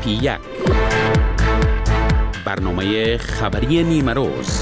1. برنامه خبری نیمه روز.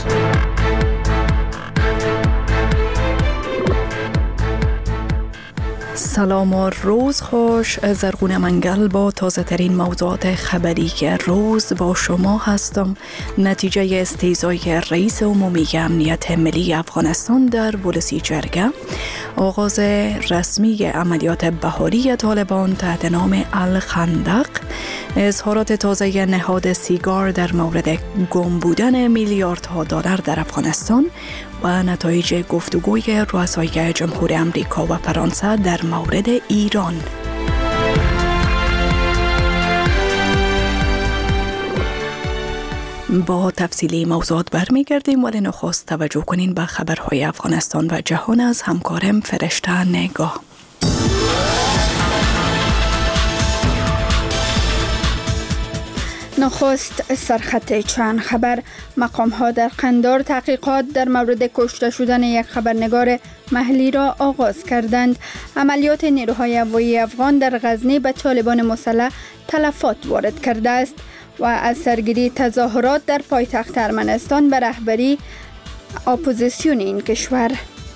سلام و روز خوش. زرغون منگل با تازه ترین موضوعات خبری که روز با شما هستم. نتیجه استیضای رئیس عمومی امنیت ملی افغانستان در بولسیجرگه، آغاز رسمی عملیات بهاری طالبان تحت نام الخندق، اظهارات تازه نهاد سیگار در مورد گم بودن میلیاردها دلار در افغانستان و نتایج گفتگوی رؤسای جمهور امریکا و فرانسه در مورد ایران. با تفصیلی موضوعات برمیگردیم، ولی نخست توجه کنین به خبرهای افغانستان و جهان از همکارم فرشته نگاه. نخست سرخط چند خبر. مقام ها در قندار تحقیقات در مورد کشته شدن یک خبرنگار محلی را آغاز کردند. عملیات نیروهای هوایی افغان در غزنی به طالبان مسلح تلفات وارد کرده است و از سرگیری تظاهرات در پایتخت ارمنستان به رهبری اپوزیسیون این کشور.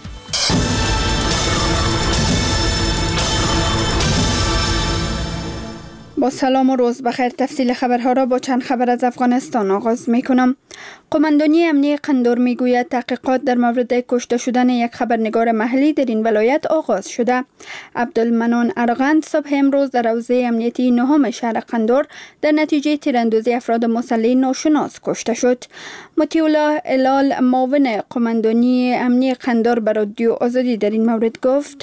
با سلام و روز بخیر. تفصیل خبرها را با چند خبر از افغانستان آغاز می کنم. قماندانی امنیتی قندار می گوید تحقیقات در مورد کشته شدن یک خبرنگار محلی در این ولایت آغاز شده. عبدالمنان ارغند صبح امروز در حوزه امنیتی نهم شهر قندار در نتیجه تیراندازی افراد مسلح ناشناس کشته شد. مطیع الله الال معاون قماندانی امنیتی قندار به رادیو آزادی در این مورد گفت: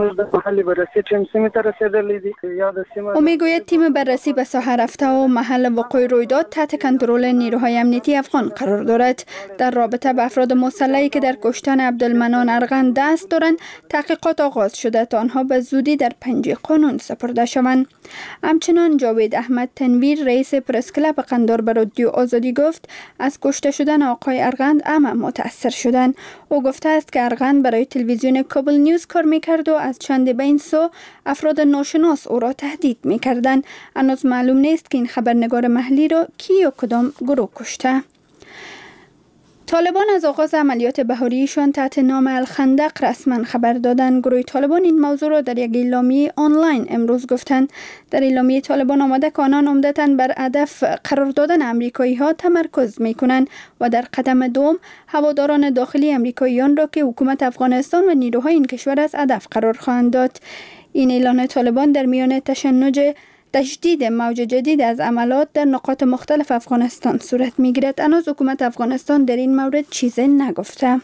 او میگوید تیم بررسی به ساحه رفته و محل وقوع رویداد تحت کنترل نیروهای امنیتی افغان قرار دارد. در رابطه با افراد مسلحی که در کشتن عبدالمنان ارغند دست دارند تحقیقات آغاز شده تا آنها به زودی در پنجه قانون سپرده شوند. همچنان جاوید احمد تنویر رئیس پرس کلاب قندار به رادیو آزادی گفت از کشته شدن آقای ارغند همه متاثر شدند. او گفته است که ارغند برای تلویزیون کابل نیوز کار میکرد و از چند بین سو افراد ناشناس او را تهدید میکردند. هنوز معلوم نیست که این خبرنگار محلی را کی و کدام گروه کشته. طالبان از آغاز عملیات بهاریشان تحت نام الخندق رسما خبر دادند. گروه طالبان این موضوع را در یک اعلامیه آنلاین امروز گفتند. در اعلامیه طالبان آمده که آنان عمدتاً بر هدف قرار دادن امریکایی ها تمرکز می کنند و در قدم دوم هواداران داخلی امریکاییان را که حکومت افغانستان و نیروهای این کشور از هدف قرار خواهند داد. این اعلان طالبان در میان تشدید موج جدید از عملات در نقاط مختلف افغانستان صورت می‌گیرد. هنوز حکومت افغانستان در این مورد چیزی نگفته.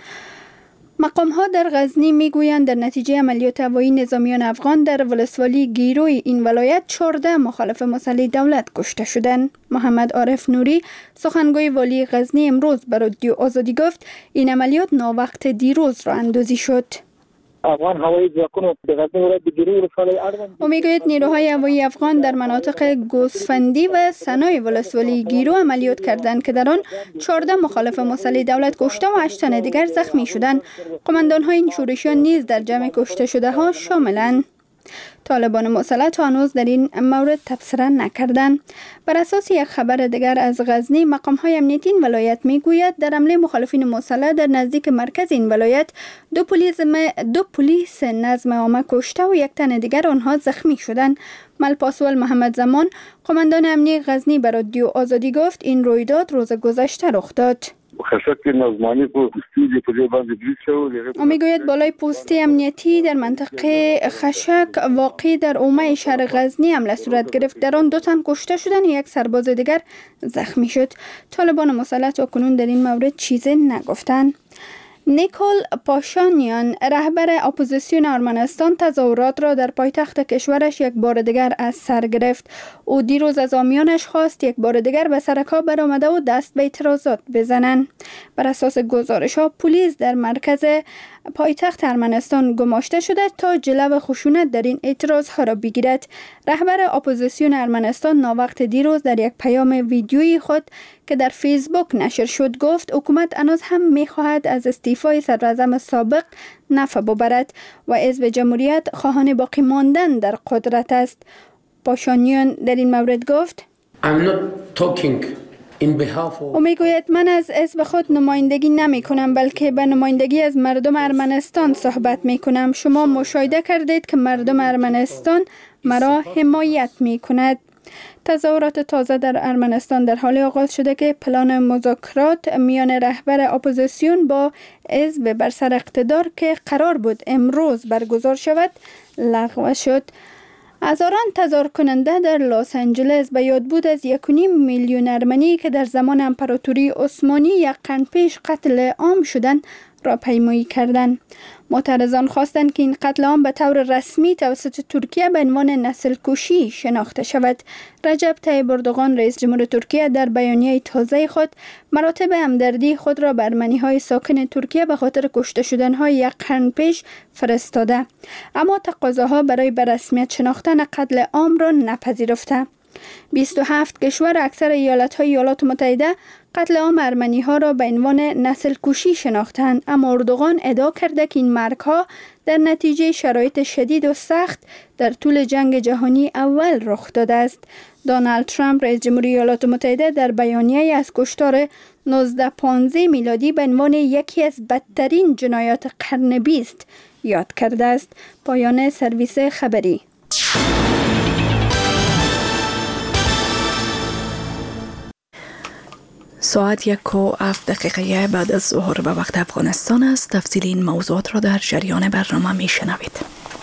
مقام ها در غزنی میگویند در نتیجه عملیات هوایی نظامیان افغان در ولسوالی گیروی این ولایت 14 مخالف مسلح دولت کشته شدند. محمد عارف نوری سخنگوی والی غزنی امروز به رادیو آزادی گفت این عملیات ناوقت دیروز را اندازی شد. افغان هوایی ځواکونو د غزنی ولایت د ګیرو ولسوالۍ او میگوید نیروهای هوایی افغان در مناطق گوسفندی و سنای ولسوالی گیرو عملیات کردند که در آن 14 مخالف مسلح دولت کشته و 8 تن دیگر زخمی شدند. قماندان های این شورشیان نیز در جمع کشته شده ها شاملند. طالبان مسلح تا هنوز در این مورد تبصره نکردند. بر اساس یک خبر دیگر از غزنی، مقام های امنیتی این ولایت میگوید در حمله مخالفین مسلح در نزدیک مرکز این ولایت دو پلیس نظم عامه کشته و 1 تن دیگر آنها زخمی شدند. ملپاسول محمد زمان قماندان امنیتی غزنی به رادیو آزادی گفت این رویداد روز گذشته رخ داد. او میگوید بالای پستی امنیتی در منطقه خشک واقع در اومه شهر غزنی حمله صورت گرفت. در آن 2 تن کشته شدند و 1 سرباز دیگر زخمی شد. طالبان مسلح تاکنون در این مورد چیزی نگفتند. نیکول پاشانیان رهبر اپوزیسیون ارمنستان تظاهرات را در پایتخت کشورش یک بار دیگر از سر گرفت. او دیروز از حامیانش خواست یک بار دیگر به سرکا برآمده و دست به اعتراضات بزنند. بر اساس گزارش‌ها پلیس در مرکز پایتخت ارمنستان گماشته شده تا جلو خشونت در این اعتراضها را بگیرد. رهبر اپوزیسیون ارمنستان ناوقت دیروز در یک پیام ویدیویی خود که در فیسبوک نشر شد گفت حکومت هنوز هم می‌خواهد از استعفای صدراعظم سابق نفع ببرد و حزب جمهوریت خواهان باقی ماندن در قدرت است. پاشانیان در این مورد گفت او میگوید من از حزب خود نمایندگی نمی کنم بلکه به نمایندگی از مردم ارمنستان صحبت می کنم. شما مشاهده کردید که مردم ارمنستان مرا حمایت می کند. تظاهرات تازه در ارمنستان در حال آغاز شده که پلان مذاکرات میان رهبر اپوزیسیون با حزب بر سر اقتدار که قرار بود امروز برگزار شود لغو شد. هزاران تظاهر کننده در لس آنجلس به یاد بود از 1.5 میلیون ارمنی که در زمان امپراتوری عثمانی یک قرن پیش قتل عام شدند را پیمایی کردند. معترضان خواستند که این قتل عام به طور رسمی توسط ترکیه به عنوان نسل کشی شناخته شود. رجب طیب اردوغان رئیس جمهور ترکیه در بیانیه تازه خود مراتب همدردی خود را به ارمنی‌های ساکن ترکیه به خاطر کشته شدن‌های یک قرن پیش فرستاده، اما تقاضاها برای به رسمیت شناختن قتل عام را نپذیرفته. 27 کشور اکثر ایالت‌های ایالات متحده قتل عام ارمنی‌ها را به عنوان نسل کشی شناختند، اما اردوغان ادعا کرده که این مرگ‌ها در نتیجه شرایط شدید و سخت در طول جنگ جهانی اول رخ داده است. دونالد ترامپ رئیس جمهوری ایالات متحده در بیانیه از کشتار 1915 میلادی به عنوان یکی از بدترین جنایات قرن 20 یاد کرده است. پایان سرویس خبری. ساعت 1:07 بعد از ظهر به وقت افغانستان است. تفصیل این موضوعات را در جریان برنامه می شنوید.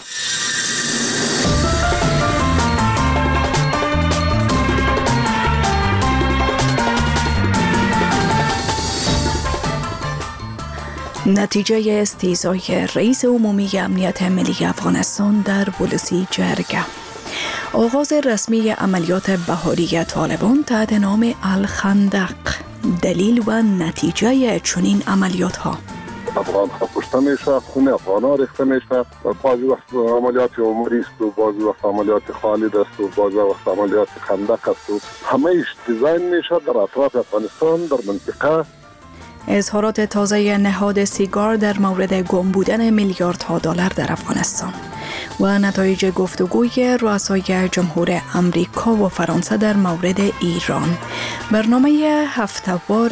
نتیجه استیضای رئیس عمومی امنیت ملی افغانستان در بولوسی جرگه. آغاز رسمی عملیات بهاری طالبان تحت نام الخندق. دلیل و نتیجه چنین عملیات ها: افغان ها کشته میشه، خون افغان ها ریخته میشه، بعضی وقت عملیات عمری است و بعضی وقت عملیات خالد است و بعضی وقت عملیات خندق است و همه دیزاین میشه در اطراف افغانستان در منطقه. اظهارات تازه نهاد سیگار در مورد گم بودن میلیاردها دلار در افغانستان و نتایج گفتگوی رؤسای جمهور امریکا و فرانسه در مورد ایران. برنامه هفته‌وار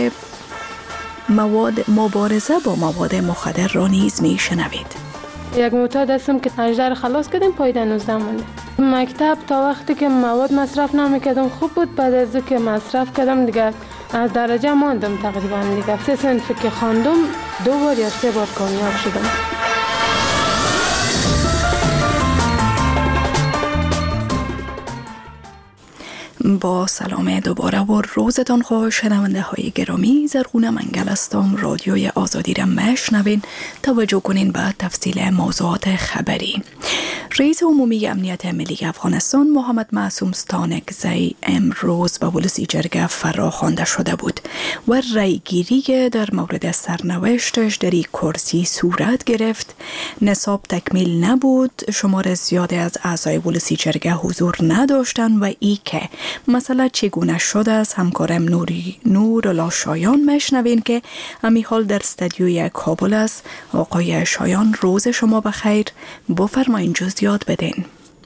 مبارزه با مواد مخدر را نیز می شنوید. یک معتاد هستم که 18 خلاص کردیم، پای 19 مونده. مکتب تا وقتی که مواد مصرف نمیکردم خوب بود، بعد از که مصرف کردم دیگه از درجه ماندم تقریبا دیگه. 3 صنف که خواندم 2 بار یا 3 بار کامیاب شدم. با سلام دوباره و روزتان خوش شنونده های گرامی. زرغونه منگل هستم. رادیوی آزادی را میشنوین. توجه کنین به تفصیل موضوعات خبری. رئیس عمومی امنیت ملی افغانستان محمد معصوم ستانکزی امروز به بولوسی جرگه فراخوانده شده بود و رأیگیری در مورد سرنوشتش در این کرسی صورت گرفت. نصاب تکمیل نبود، شمار زیادی از اعضای بولوسی جرگه حضور نداشتند و ای که مسئله چگونه شده از همکارم نورالله شایان میشنوین که همی حال در استودیوی کابل است. آقای شایان روز شما بخیر، بفرمایین جزئیات بدین.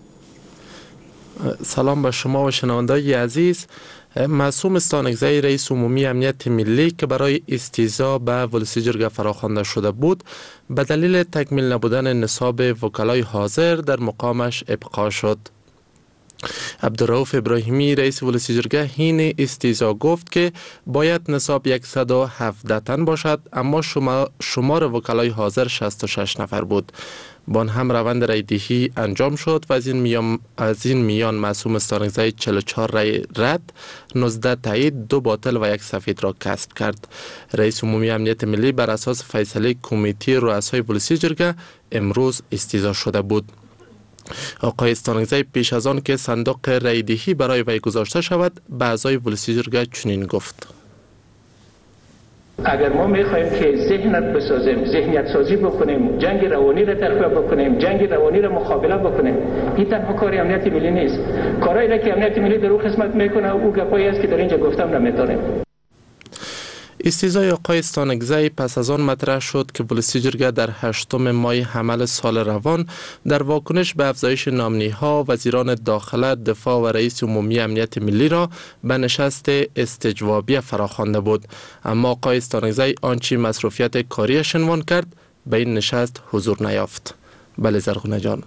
سلام به شما و شنوندگان عزیز. معصوم ستانکزی رئیس عمومی امنیت ملی که برای استیضا به بولوسی جرگه فراخوانده شده بود به دلیل تکمیل نبودن نصاب وکلای حاضر در مقامش ابقا شد. عبدالرؤوف ابراهیمی رئیس بولوسی جرگه حین استیضا گفت که باید نصاب 117 تن باشد، اما شمار وکلای حاضر 66 نفر بود. با هم روند رایدهی انجام شد و از این میان معصوم ستانکزی 44 رای رد، 19 تایید، 2 باطل و 1 سفید را کسب کرد. رئیس عمومی امنیت ملی بر اساس فیصله کمیته رؤسای بولوسی جرگه امروز استیضا شده بود. آقای ستانکزی پیش از آن که صندوق رایدهی برای وی گذاشته شود به اعضای بولوسی جرگه چنین گفت: اگر ما میخوایم که ذهنت بسازیم، ذهنیت سازی بکنیم، جنگ روانی را ترفیع بکنیم، جنگ روانی را مقابله بکنیم، این تنها کار امنیت ملی نیست. کارهایی که امنیت ملی در اون قسمت میکنه او گپایی است که در اینجا گفتم نمیتونیم. استیضای آقای استانکزی پس از آن مطرح شد که ولسی جرگه در 8 مای حمل سال روان در واکنش به افزایش نامنی‌ها وزیران داخله، دفاع و رئیس عمومی امنیت ملی را به نشست استجوابی فراخوانده بود. اما آقای استانکزی آنچه مصروفیت کاریش عنوان کرد به این نشست حضور نیافت. بله زرغونه جان.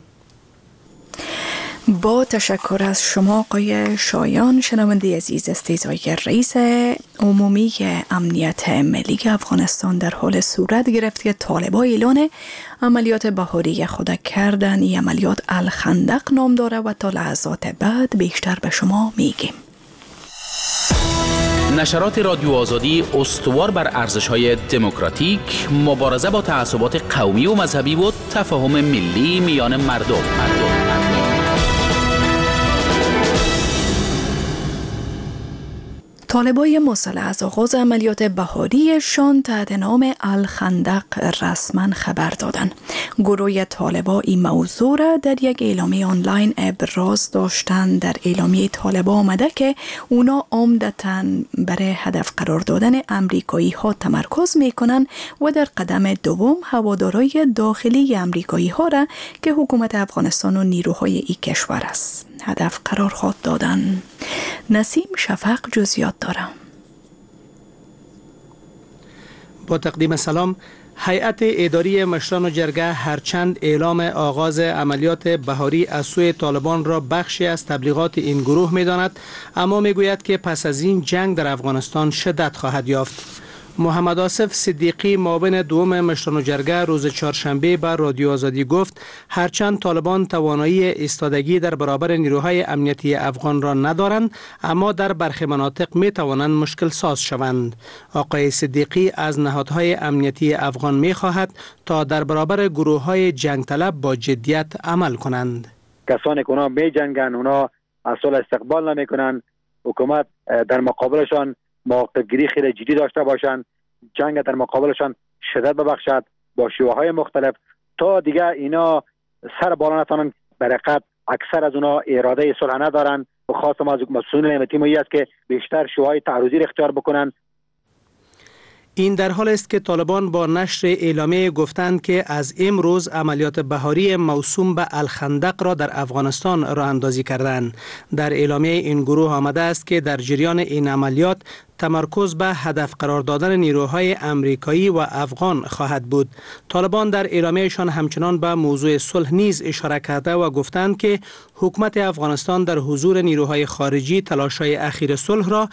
با تشکر از شما آقای شایان. شنونده عزیز، استیضای رئیس عمومی امنیت ملی افغانستان در حال صورت گرفت که طالبان اعلان عملیات بهاری خود کردن. این عملیات الخندق نام داره و تا لحظات بعد بیشتر به شما میگیم. نشرات رادیو آزادی استوار بر ارزش‌های دموکراتیک، مبارزه با تعصبات قومی و مذهبی و تفاهم ملی میان مردم. طالبان مسلح از آغاز عملیات بهاریشان تحت نام الخندق رسما خبر دادند. گروه طالبان این موضوع را در یک اعلامیه آنلاین ابراز داشتند. در اعلامیه طالبان آمده که اونا عمدتاً برای هدف قرار دادن امریکایی ها تمرکز میکنن و در قدم دوم هوادارای داخلی امریکایی ها را که حکومت افغانستان و نیروهای این کشور است هدف قرار خواهد دادن. نسیم شفق جزئیات دارم. با تقدیم سلام. هیئت اداری مشران جرگه هرچند اعلام آغاز عملیات بهاری از سوی طالبان را بخشی از تبلیغات این گروه می‌داند، اما می‌گوید که پس از این جنگ در افغانستان شدت خواهد یافت. محمد آصف صدیقی معاون دوم مشران جرگه روز چهارشنبه به رادیو آزادی گفت هرچند طالبان توانایی ایستادگی در برابر نیروهای امنیتی افغان را ندارند، اما در برخی مناطق می توانند مشکل ساز شوند. آقای صدیقی از نهادهای امنیتی افغان می خواهد تا در برابر گروه های جنگ طلب با جدیت عمل کنند. کسانی که اونا می جنگن، اونا اصلا استقبال نمی کنند. حکومت در مقابلشان موقف گیری خیلی جدی داشته باشند، جنگ در مقابلشان شدت ببخشد با شیوه های مختلف تا دیگه اینا سر بالا نتونن. برقت اکثر از اونا اراده صلح ندارن و خواستم از مسئولین امنیتی ملی است که بیشتر شیوه های تعرضی اختیار بکنن. این در حال است که طالبان با نشر اعلامیه گفتند که از امروز عملیات بهاری موسوم به الخندق را در افغانستان راه اندازی کردند. در اعلامیه این گروه آمده است که در جریان این عملیات تمرکز به هدف قرار دادن نیروهای امریکایی و افغان خواهد بود. طالبان در اعلامیهشان همچنان به موضوع صلح نیز اشاره کرده و گفتند که حکومت افغانستان در حضور نیروهای خارجی تلاش‌های اخیر صلح را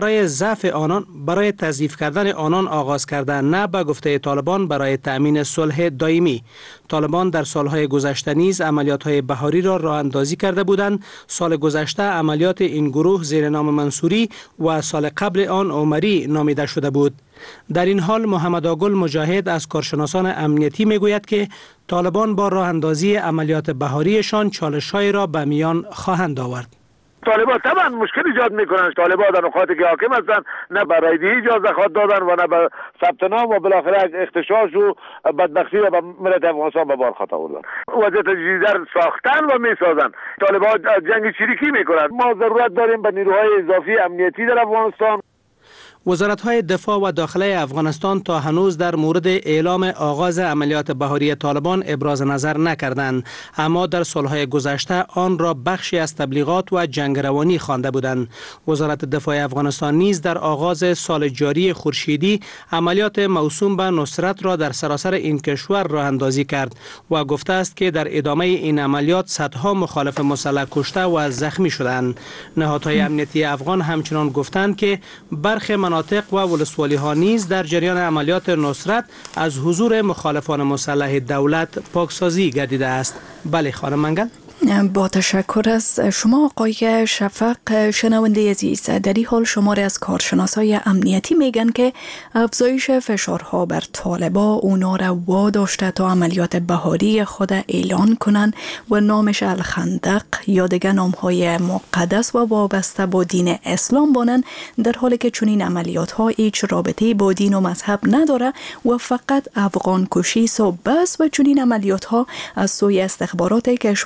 برای تضعیف کردن آنان آغاز کرده، نه به گفته طالبان برای تأمین صلح دائمی. طالبان در سالهای گذشته نیز عملیات‌های بهاری را راه اندازی کرده بودند. سال گذشته عملیات این گروه زیر نام منصوری و سال قبل آن عمری نامیده شده بود. در این حال محمد آگل مجاهد از کارشناسان امنیتی میگوید که طالبان با راه اندازی عملیات بهاریشان چالش‌های را به میان خواهند آورد. طالبان طبعا مشکل ایجاد میکنن. طالبان در نقاطی که حاکم هستند نه به رایدهی اجازه خواهد دادن و نه به ثبت نام و بالاخره اختشاش و بدبختی و به ملت افغانستان به بار خواهد آوردن. وضعیت جدیدتر ساختن و میسازن. طالبان جنگ چریکی میکنن. ما ضرورت داریم به نیروهای اضافی امنیتی در افغانستان. وزارت‌های دفاع و داخله افغانستان تا هنوز در مورد اعلام آغاز عملیات بهاری طالبان ابراز نظر نکردند، اما در سالهای گذشته آن را بخشی از تبلیغات و جنگ روانی خوانده بودند. وزارت دفاع افغانستان نیز در آغاز سال جاری خورشیدی عملیات موسوم به نصرت را در سراسر این کشور راه اندازی کرد و گفته است که در ادامه این عملیات صدها مخالف مسلح کشته و زخمی شدند. نهادهای امنیتی افغان همچنان گفتند که برخی مناطق و ولسوالی ها نیز در جریان عملیات نصرت از حضور مخالفان مسلح دولت پاکسازی گردیده است. بله خانم منگل. با تشکر از شما آقای شفق. شنونده عزیز، در این حال شماری از کارشناسای امنیتی میگن که افزایش فشارها بر طالبان اونا را واداشته تا عملیات بهاری خود اعلان کنند و نامش الخندق یا دیگر نامهای مقدس و وابسته با دین اسلام بانند، در حالی که چنین عملیات ها هیچ رابطه با دین و مذهب نداره و فقط افغان کشی است و بس. و چنین عملیات ها از سوی استخبارات کشورهای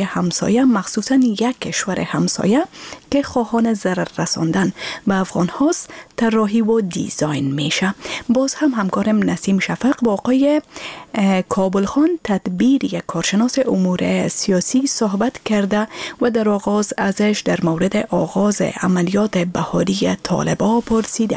همسایه، مخصوصا یک کشور همسایه که خواهان ضرر رساندن به افغان هاست طراحی و دیزاین میشه. باز هم همکارم نسیم شفق با آقای کابل خان تدبیر یک کارشناس امور سیاسی صحبت کرده و در آغاز ازش در مورد آغاز عملیات بهاری طالبان پرسیده.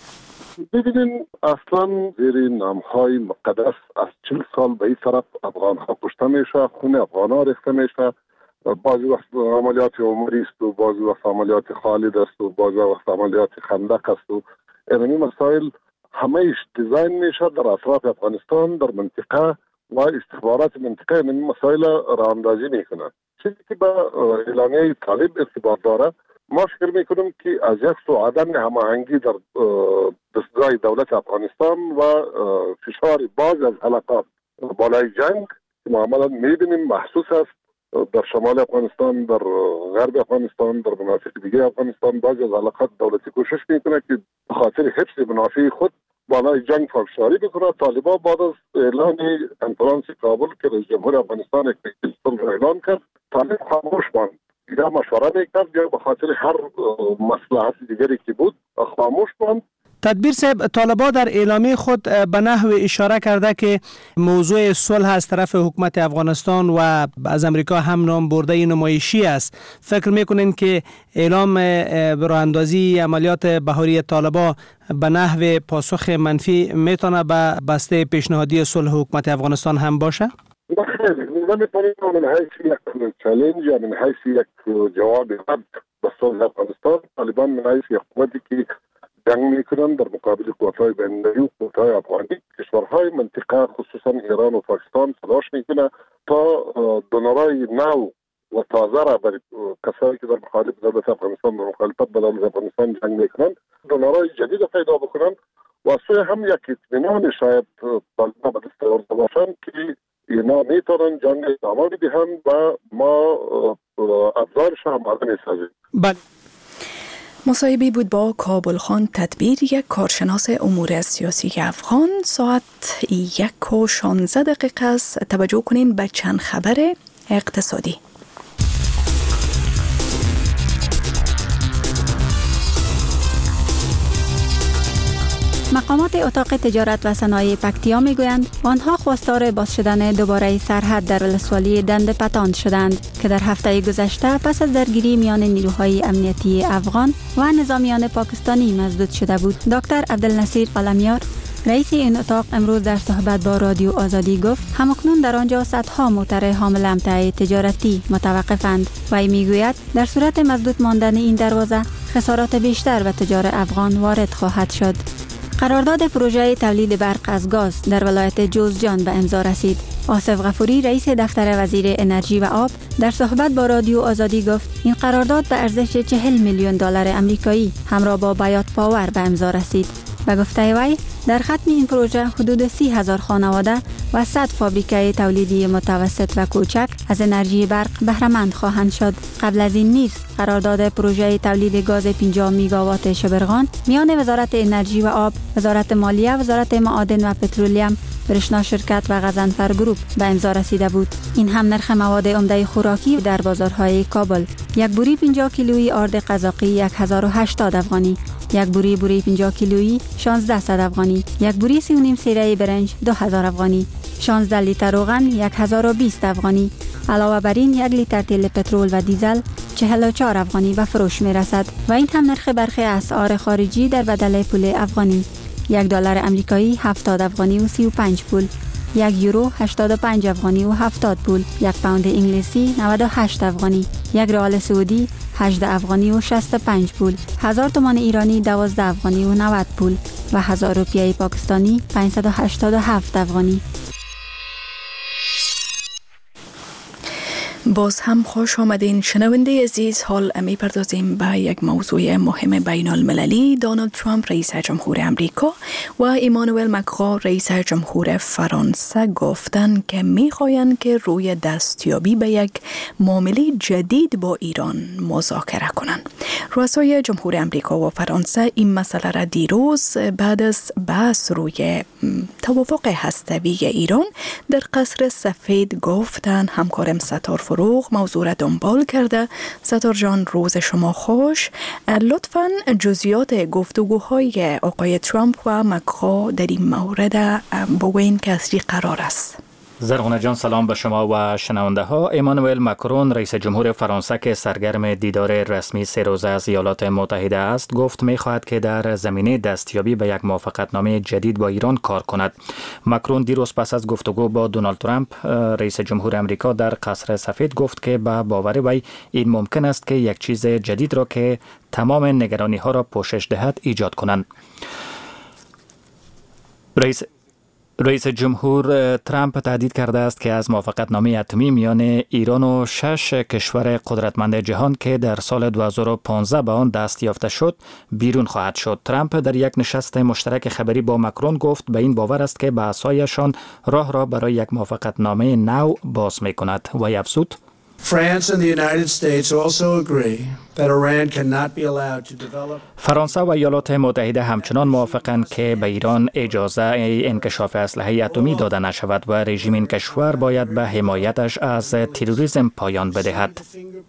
ببینین اصلا زیر نامهای مقدس از 40 سال به این طرف افغان ها کشته میشه، خون افغان ها ریخته میشه. بعضی وقت عملیات عمری است و بعضی وقت عملیات خالد است و بعضی وقت عملیات خندق است و این مسائل همه‌اش دیزاین میشه در اطراف افغانستان، در منطقه و استخبارات منطقه این مسائل راه اندازی میکنند. چیزی که با اعلامیه طالب ارتباط داره، ما فکر میکنم که از یک سو عدم هماهنگی در دستگاه دولت افغانستان و فشار بعض از حلقات بالای جنگ که معاملا میبینیم محسوس است در شمال افغانستان، در غرب افغانستان، در مناطق دیگه افغانستان. بعضی از حلقات دولتی کوشش میکنه که به خاطر حفظ منافع خود بالای جنگ فشاری بکنه. طالبان بعد از اعلان کنفرانس کابل که رئیس جمهور افغانستان یک صلح اعلان کرد، طالب خاموش ماند، یا مشوره میکرد یا به خاطر هر مصلحت دیگری که بود خاموش ماند. تدبیر صاحب، طالبان در اعلامیه خود به نحو اشاره کرده که موضوع صلح از طرف حکومت افغانستان و از امریکا هم نام برده نمایشی است. فکر میکنین که اعلام راه اندازی عملیات بهاری طالبان به نحو پاسخ منفی میتونه به بسته پیشنهادی صلح حکومت افغانستان هم باشه؟ بخیر، من من حیث یک چالنج یا من حیث یک جواب رد به صلح افغانستان، طالبان من حیث یک حکومتی که جنگ میکنن در مقابل قوت‌های بین‌المللی و قوت‌های افغانی، کشورهای منطقه خصوصا ایران و پاکستان تلاش میکنه تا دونرای نو و تازه را برای کسایی که در مخالف دولت افغانستان و مخالفت با دولت افغانستان جنگ میکنن، دونرای جدید پیدا بکنن و سوی هم یک اطمینان شاید طالبان به دست آورده باشند که اینا میتونن جنگ ادامه بدهن و ما ابزارش هم آماده میسازیم. بله. مصاحبه بود با کابل خان تدبیر، یک کارشناس امور سیاسی افغان. ساعت 1:16 است. توجه کنین به چند خبر اقتصادی. مقامات اتاق تجارت و صنایع پکتیا میگویند آنها خواستار باز شدن دوباره سرحد در ولسوالی دند پتان شدند که در هفته گذشته پس از درگیری میان نیروهای امنیتی افغان و نظامیان پاکستانی مسدود شده بود. دکتر عبدالنصیر قلمیار رئیس این اتاق امروز در صحبت با رادیو آزادی گفت همکنون در آنجا صدها موتر حامل امتعه تجارتی متوقفند و میگوید در صورت مسدود ماندن این دروازه خسارات بیشتر به تجار افغان وارد خواهد شد. قرارداد پروژه تولید برق از گاز در ولایت جوزجان به امضا رسید. آصف غفوری رئیس دفتر وزیر انرژی و آب در صحبت با رادیو آزادی گفت این قرارداد به ارزش 40 میلیون دلار آمریکایی همراه با بایات پاور به امضا رسید. به گفته وی در ختم این پروژه حدود 30,000 خانواده و 100 فابریکه تولیدی متوسط و کوچک از انرژی برق بهره مند خواهند شد. قبل از این نیز قرارداد پروژه تولید گاز 50 میگاوات شبرغان میان وزارت انرژی و آب، وزارت مالیه، وزارت معادن و پترولیم، برشنا شرکت و غضنفر گروپ به امضا رسیده بود. این هم نرخ مواد عمده خوراکی در بازارهای کابل. یک بوری 50 کیلویی آرد قزاقی 1080 افغانی، یک بوری 50 کیلویی 1600 افغانی، یک بوری 3.5 سیره برنج 2000 افغانی، 16 لیتر روغن 1020 افغانی. علاوه بر این 1 لیتر تیل پترول و دیزل 44 افغانی به فروش می رسد و این هم نرخ برخی اسعار خارجی در بدل پول افغانی. 1 دلار امریکایی 70 افغانی و 35 پول، 1 یورو 85 افغانی و 70 پول، 1 پوند انگلیسی 98 افغانی، 1 ریال سعودی 18 افغانی و 65 پول، 1000 تومان ایرانی 12 افغانی و 90 پول و 1000 روپیه پاکستانی 587 افغانی. باز هم خوش آمدین شنونده عزیز. حال می پردازیم به یک موضوع مهم بین المللی. دونالد ترامپ رئیس جمهور امریکا و ایمانوئل مکرون رئیس جمهور فرانسه گفتند که می‌خواهند که روی دستیابی به یک معامله جدید با ایران مذاکره کنند. رؤسای جمهور امریکا و فرانسه این مسئله را دیروز بعد از بحث روی توافق هسته‌ای ایران در قصر سفید گفتند. همکارم ستار دروغ موضوع را دنبال کرده. ستار جان روز شما خوش. لطفاً جزئیات گفتگوهای آقای ترامپ و مکرون در این مورد بگوین که از چی قرار است. زرغونه جان سلام به شما و شنونده ها. امانوئل مکرون رئیس جمهور فرانسه که سرگرم دیدار رسمی 3 روزه از ایالات متحده است گفت می‌خواهد که در زمینه دستیابی به یک موافقتنامه جدید با ایران کار کند. مکرون دیروز پس از گفتگو با دونالد ترامپ رئیس جمهور امریکا در قصر سفید گفت که به باور وی این ممکن است که یک چیز جدید را که تمام نگرانی ها را پوشش دهد ایجاد کنند. رئیس جمهور ترامپ تهدید کرده است که از موافقتنامه اتمی میان ایران و 6 کشور قدرتمند جهان که در سال 2015 به آن دست یافته شد بیرون خواهد شد. ترامپ در یک نشست مشترک خبری با مکرون گفت به این باور است که بحث‌هایشان راه را برای یک موافقتنامه نو باز می‌کند و افزود فرانسه و ایالات متحده همچنان موافقند که به ایران اجازه انکشاف اسلحه اتمی داده نشود و رژیم این کشور باید به حمایتش از تروریسم پایان بدهد.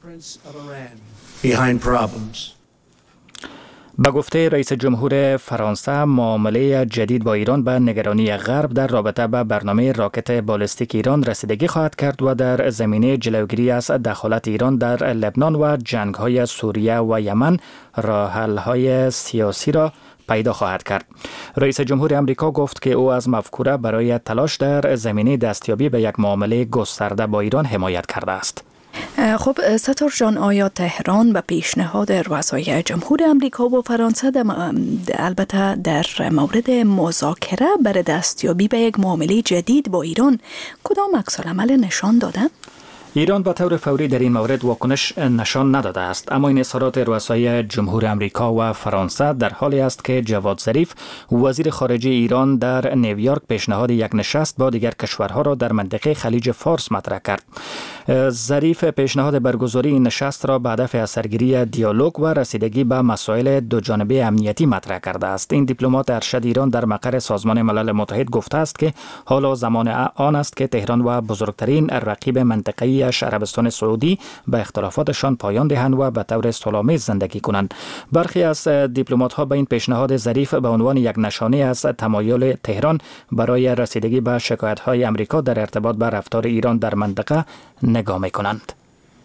به گفته رئیس جمهور فرانسه معامله جدید با ایران به نگرانی غرب در رابطه با برنامه راکت بالستیک ایران رسیدگی خواهد کرد و در زمینه جلوگیری از دخالت ایران در لبنان و جنگ‌های سوریه و یمن راه حل‌های سیاسی را پیدا خواهد کرد. رئیس جمهور امریکا گفت که او از مفکوره برای تلاش در زمینه دستیابی به یک معامله گسترده با ایران حمایت کرده است. خب ستار جان، آیا تهران به پیشنهاد رؤسای جمهور امریکا و فرانسه البته در مورد مذاکره برای دستیابی به یک معامله جدید با ایران کدام عکس‌العمل نشان داده؟ ایران به طور فوری در این مورد واکنش نشان نداده است، اما این اظهارات رؤسای جمهور امریکا و فرانسه در حالی است که جواد ظریف وزیر خارجه ایران در نیویورک پیشنهاد یک نشست با دیگر کشورها را در منطقه خلیج فارس مطرح کرد. ظریف پیشنهاد برگزاری این نشست را به هدف اثرگیری دیالوگ و رسیدگی به مسائل دوجانبه امنیتی مطرح کرده است. این دیپلمات ارشد ایران در مقر سازمان ملل متحد گفته است که حالا زمان آن است که تهران و بزرگترین رقیب منطقه‌ای عربستان سعودی به اختلافاتشان پایان دهند و به طور صلح‌آمیز زندگی کنند. برخی از دیپلمات‌ها به این پیشنهاد ظریف به عنوان یک نشانه از تمایل تهران برای رسیدگی به شکایت‌های آمریکا در ارتباط با رفتار ایران در منطقه نگاه می‌کنند.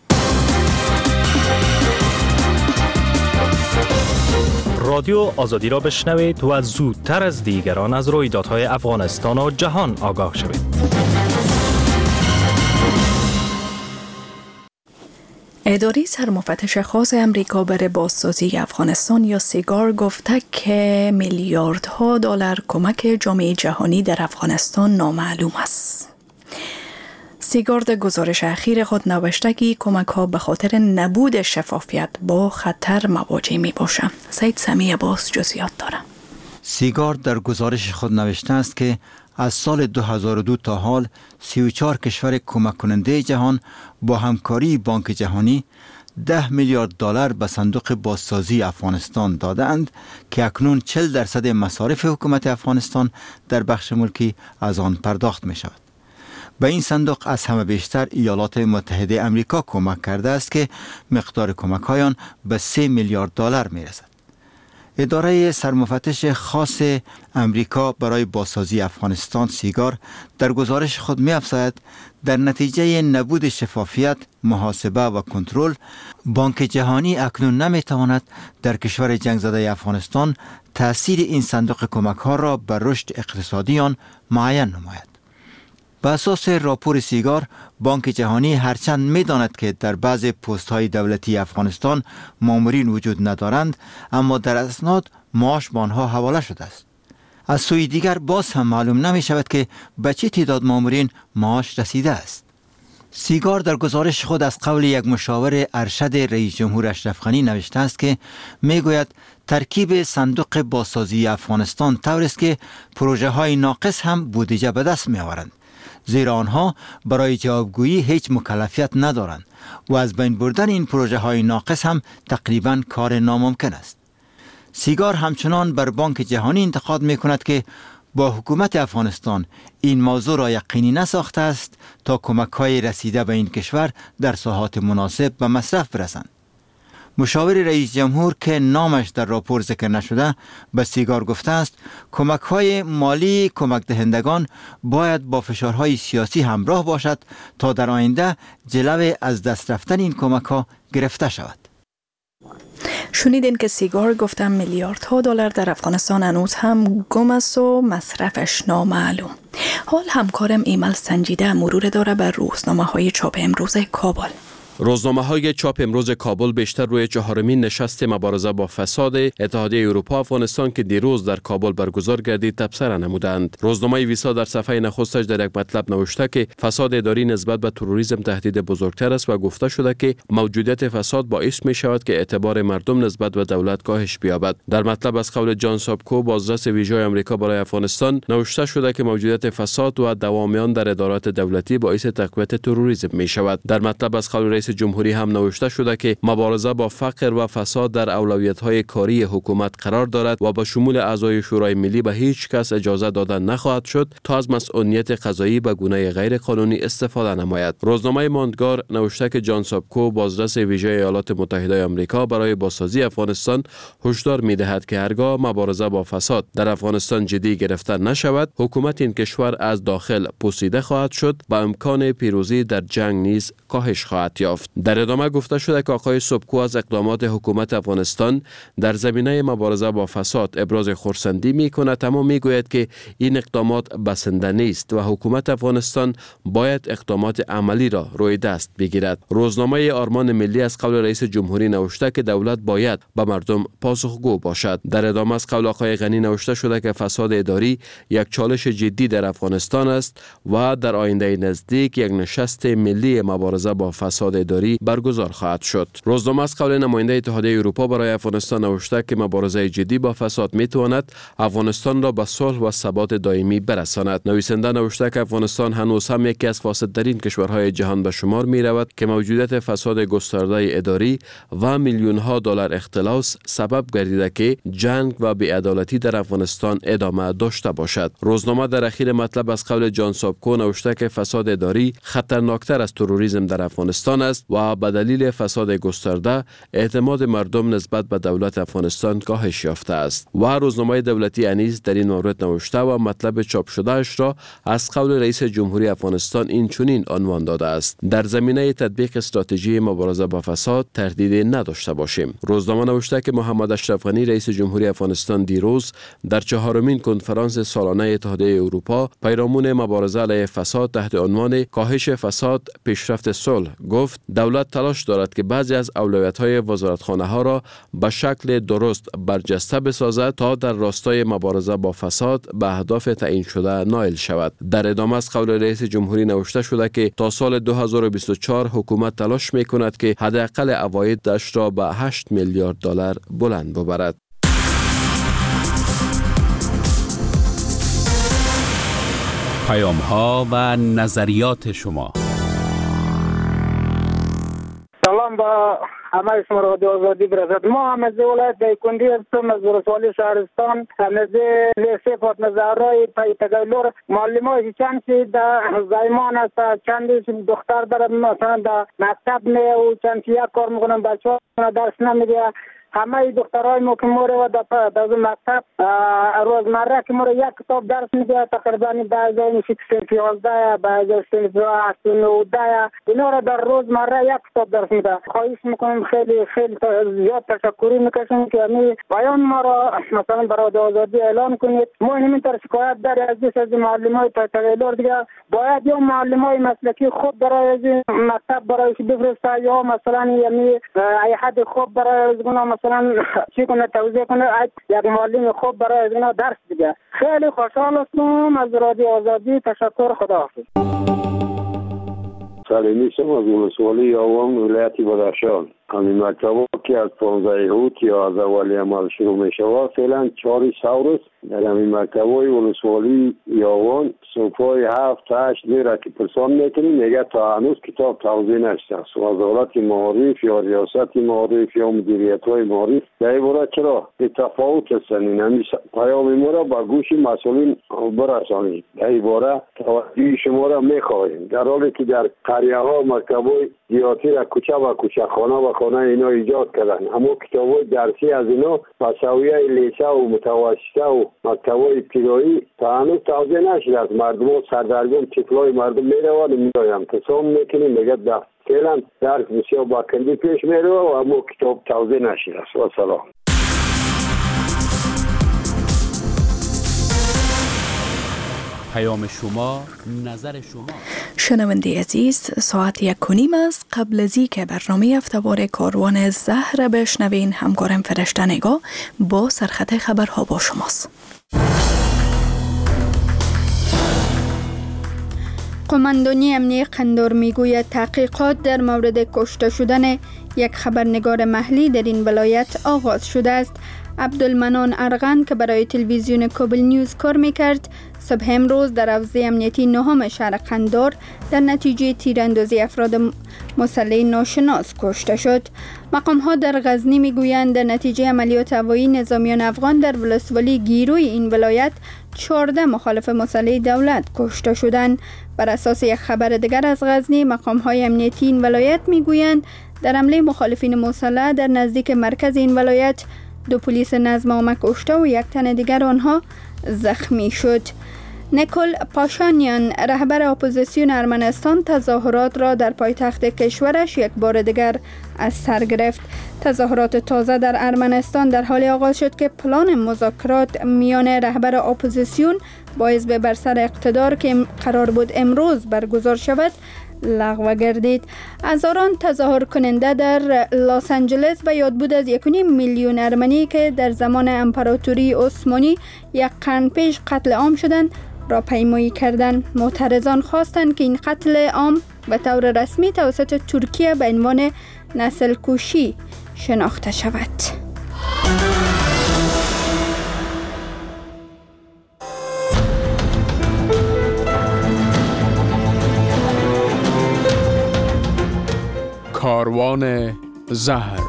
رادیو آزادی را بشنوید و زودتر از دیگران از رویدادهای افغانستان و جهان آگاه شوید. اداره سرمفتش خاص امریکا برای بازسازی افغانستان یا سیگار گفته که میلیاردها دلار کمک جامعه جهانی در افغانستان نامعلوم است. سیگار در گزارش اخیر خود نوشته که کمک ها به خاطر نبود شفافیت با خطر مواجه می باشه. سید سمی عباس جزئیات داره. سیگار در گزارش خود نوشته است که از سال 2002 تا حال 34 کشور کمک کننده جهان با همکاری بانک جهانی 10 میلیارد دلار به صندوق بازسازی افغانستان دادند که اکنون 40% مصارف حکومت افغانستان در بخش ملکی از آن پرداخت می شود. به این صندوق از همه بیشتر ایالات متحده امریکا کمک کرده است که مقدار کمک هایان به 3 میلیارد دلار می رسد. اداره سرمفتش خاص امریکا برای بازسازی افغانستان سیگار در گزارش خود می افزاید در نتیجه نبود شفافیت، محاسبه و کنترل، بانک جهانی اکنون نمی تواند در کشور جنگ زده افغانستان تأثیر این صندوق کمک ها را بر رشد اقتصادی آن معین نماید. به اساس راپور سیگار، بانک جهانی هرچند می داند که در بعض پست های دولتی افغانستان مامورین وجود ندارند، اما در اسناد معاش به آنها حواله شده است. از سوی دیگر باز هم معلوم نمی شود که به چه تعداد مامورین معاش رسیده است. سیگار در گزارش خود از قول یک مشاور ارشد رئیس جمهور اشرف غنی نوشته است که می گوید ترکیب صندوق بازسازی افغانستان طور است که پروژه های ناقص هم بودجه به دست می آورند، زیرا آنها برای جوابگویی هیچ مکلفیت ندارند و از بین بردن این پروژه های ناقص هم تقریباً کار ناممکن است. سیگار همچنان بر بانک جهانی انتقاد می کند که با حکومت افغانستان این موضوع را یقینی نساخته است تا کمک‌های رسیده به این کشور در ساحات مناسب به مصرف برسند. مشاور رئیس جمهور که نامش در راپور ذکر نشده به سیگار گفته است کمک‌های مالی کمک دهندگان باید با فشارهای سیاسی همراه باشد تا در آینده جلوی از دست رفتن این کمک‌ها گرفته شود. شنیدین که سیگار گفتم میلیاردها دلار در افغانستان هنوز هم گم است و مصرفش نامعلوم. حال همکارم ایمل سنجیده مرور داره بر روزنامه‌های چاپ امروز کابل. روزنامه‌های چاپ امروز کابل بیشتر روی چهارمین نشست مبارزه با فساد اتحادیه اروپا افغانستان که دیروز در کابل برگزار گردید تبصره نمودند. روزنامه ویسا در صفحه نخستش در یک مطلب نوشته که فساد اداری نسبت به تروریسم تهدید بزرگتر است و گفته شده که موجودیت فساد باعث می شود که اعتبار مردم نسبت به دولت کاهش بیابد. در مطلب از قول جان سابکو بازرس ویژه آمریکا برای افغانستان نوشته شده که موجودیت فساد و دوامیان در ادارات دولتی باعث تقویت تروریسم می شود. در مطلب از قول رئیس جمهوری هم نوشته شده که مبارزه با فقر و فساد در اولویت‌های کاری حکومت قرار دارد و با شمول اعضای شورای ملی به هیچ کس اجازه دادن نخواهد شد تا از مسئولیت قضایی به گونه غیر قانونی استفاده نماید. روزنامه ماندگار نوشته که جان سابکو بازرس ویژه ایالات متحده آمریکا برای بازسازی افغانستان هشدار می‌دهد که هرگاه مبارزه با فساد در افغانستان جدی گرفته نشود حکومت این کشور از داخل پوسیده خواهد شد و امکان پیروزی در جنگ نیز کاهش خواهد یافت. در ادامه گفته شده که آقای سابکو از اقدامات حکومت افغانستان در زمینه مبارزه با فساد ابراز خرسندی می کند اما می گوید که این اقدامات بسنده نیست و حکومت افغانستان باید اقدامات عملی را روی دست بگیرد. روزنامه آرمان ملی از قول رئیس جمهوری نوشته که دولت باید به مردم پاسخگو باشد. در ادامه از قول آقای غنی نوشته شده که فساد اداری یک چالش جدی در افغانستان است و در آینده نزدیک یک نشست ملی مبارزه با فساد اداری برگزار خواهد شد. روزنامه از قول نماینده اتحادیه اروپا برای افغانستان نوشته که مبارزه جدی با فساد میتواند افغانستان را به صلح و ثبات دائمی برساند. نویسنده نوشته که افغانستان هنوز هم یکی از فاسدترین کشورهای جهان به شمار می رود که موجودیت فساد گسترده اداری و میلیون ها دلار اختلاس سبب گردیده که جنگ و بی‌عدالتی در افغانستان ادامه داشته باشد. روزنامه در اخیر مطلب از قول جان سابکو نوشته که فساد اداری خطرناکتر از تروریسم در افغانستان است و به دلیل فساد گسترده اعتماد مردم نسبت به دولت افغانستان کاهش یافته است. و روزنامه دولتی انیس در این مورد نوشته و مطلب چاپ شده اش را از قول رئیس جمهوری افغانستان این چنین عنوان داده است: در زمینه تطبیق استراتژی مبارزه با فساد تردیدی نداشته باشیم. روزنامه نوشته که محمد اشرف غنی رئیس جمهوری افغانستان دیروز در چهارمین کنفرانس سالانه اتحادیه اروپا پیرامون مبارزه علیه فساد تحت عنوان کاهش فساد پیشرفت صلح گفت دولت تلاش دارد که بعضی از اولویت‌های وزارتخانه‌ها را به شکل درست برجسته بسازد تا در راستای مبارزه با فساد به اهداف تعیین شده نائل شود. در ادامه از قول رئیس جمهوری نوشته شده که تا سال 2024 حکومت تلاش می‌کند که حداقل عوایدش را به 8 میلیارد دلار بلند ببرد. پیام‌ها و نظریات شما. سلام با همه شما رادیو آزادی برسد. ما هم از ولایت دایکندی هستم، از ولسوالی شهرستان، از لیسه فاطمه زهرای پای تگلور. معلمای چند چی در زایمان است، چندیش دختر دارم مثلا در مکتب نه و چند چی یک کار میکنم بچه‌ها درس نمیده. همه دخترای ما که موره و در مکتب روزمره که موره یک کتاب درس میده تقریبا بعضی صنف 11 بعضی صنف 9 اینا را در روزمره یک کتاب درس میده. خواهش میکنم خیلی زیاد تشکری میکشم که همین بیان ما را مثلا برای آزادی اعلان کنید. ما همینطور شکایت داری از معلمای تغییر دیگه باید یا معلمای مسلکی خود برای مکتب برایش بفرسته یا مثلا یعنی ای حد خوب برای مثلا چی کنه توضیح کنه یک معلم خوب برای از اینا درس بده. خیلی خوشحال هستم. از رادیو آزادی تشکر. خداحافظ. سلیمی شم از ولسوالی یاوان ولایت بدخشان. همین مکتب که از 15 هوت یا از اولی عمل شروع می شود فعلا 4 ساورس در همین مکتب های ولسوالی یاوان صبحای 7-8 لیره که پرسان میکنیم میگه تا هنوز کتاب توضیح نشده است. وزارت معارف یا ریاست معارف یا مدیریت های معارف در این باره چرا به تفاوت هستند؟ این پیام ما را به گوش مسئولین برسانید. در این باره توجه شما را میخواهیم، در حالی که در قریه ها مکتب های دیاتی را کوچه و کوچه خانه و خانه اینا ایجاد کردن، اما کتاب های درسی از اینا و سویه لیسه و متوسطه و مکتب های ابتدایی تا هنوز توضیح نشده است. مردم ها سردرگم طفلای مردم میروند میایم تصام میکنیم میگه فعلا درس بسیار با کندی پیش میره و اما کتاب توضیح نشده است. و سلام. پیام شما، نظر شما. شنونده عزیز، ساعت 1:30 است. قبل از اینکه برنامه هفته‌وار کاروان زهر بشنوین، همکارم فرشته نگاه با سرخط خبرها با شماست. قماندانی امنیتی قندار میگوید تحقیقات در مورد کشته شدن یک خبرنگار محلی در این ولایت آغاز شده است. عبدالمنان ارغن که برای تلویزیون کابل نیوز کار میکرد، صبح امروز در حوزه امنیتی نهم شهر قندار در نتیجه تیراندازی افراد مسلح ناشناس کشته شد. مقام ها در غزنی میگویند در نتیجه عملیات هوایی نظامیان افغان در ولسوالی گیروی این ولایت 14 مخالف مسلح دولت کشته شدند. بر اساس یک خبر دیگر از غزنی، مقام های امنیتی این ولایت میگویند در حمله مخالفین مسلح در نزدیک مرکز این ولایت 2 پلیس نظم عامه کشته و 1 تن دیگر آنها زخمی شد. نیکول پاشانیان، رهبر اپوزیسیون ارمنستان، تظاهرات را در پایتخت کشورش یک بار دیگر از سر گرفت. تظاهرات تازه در ارمنستان در حال آغاز شد که پلان مذاکرات میان رهبر اپوزیسیون با حزب بر سر اقتدار که قرار بود امروز برگزار شود لغو گردید. هزاران تظاهر کننده در لس آنجلس به یادبود از 1.5 میلیون ارمنی که در زمان امپراتوری عثمانی 1 قرن پیش قتل عام شدند را پیمایی کردند. معترضان خواستند که این قتل عام به طور رسمی توسط ترکیه به عنوان نسل کشی شناخته شود. کاروان زهر.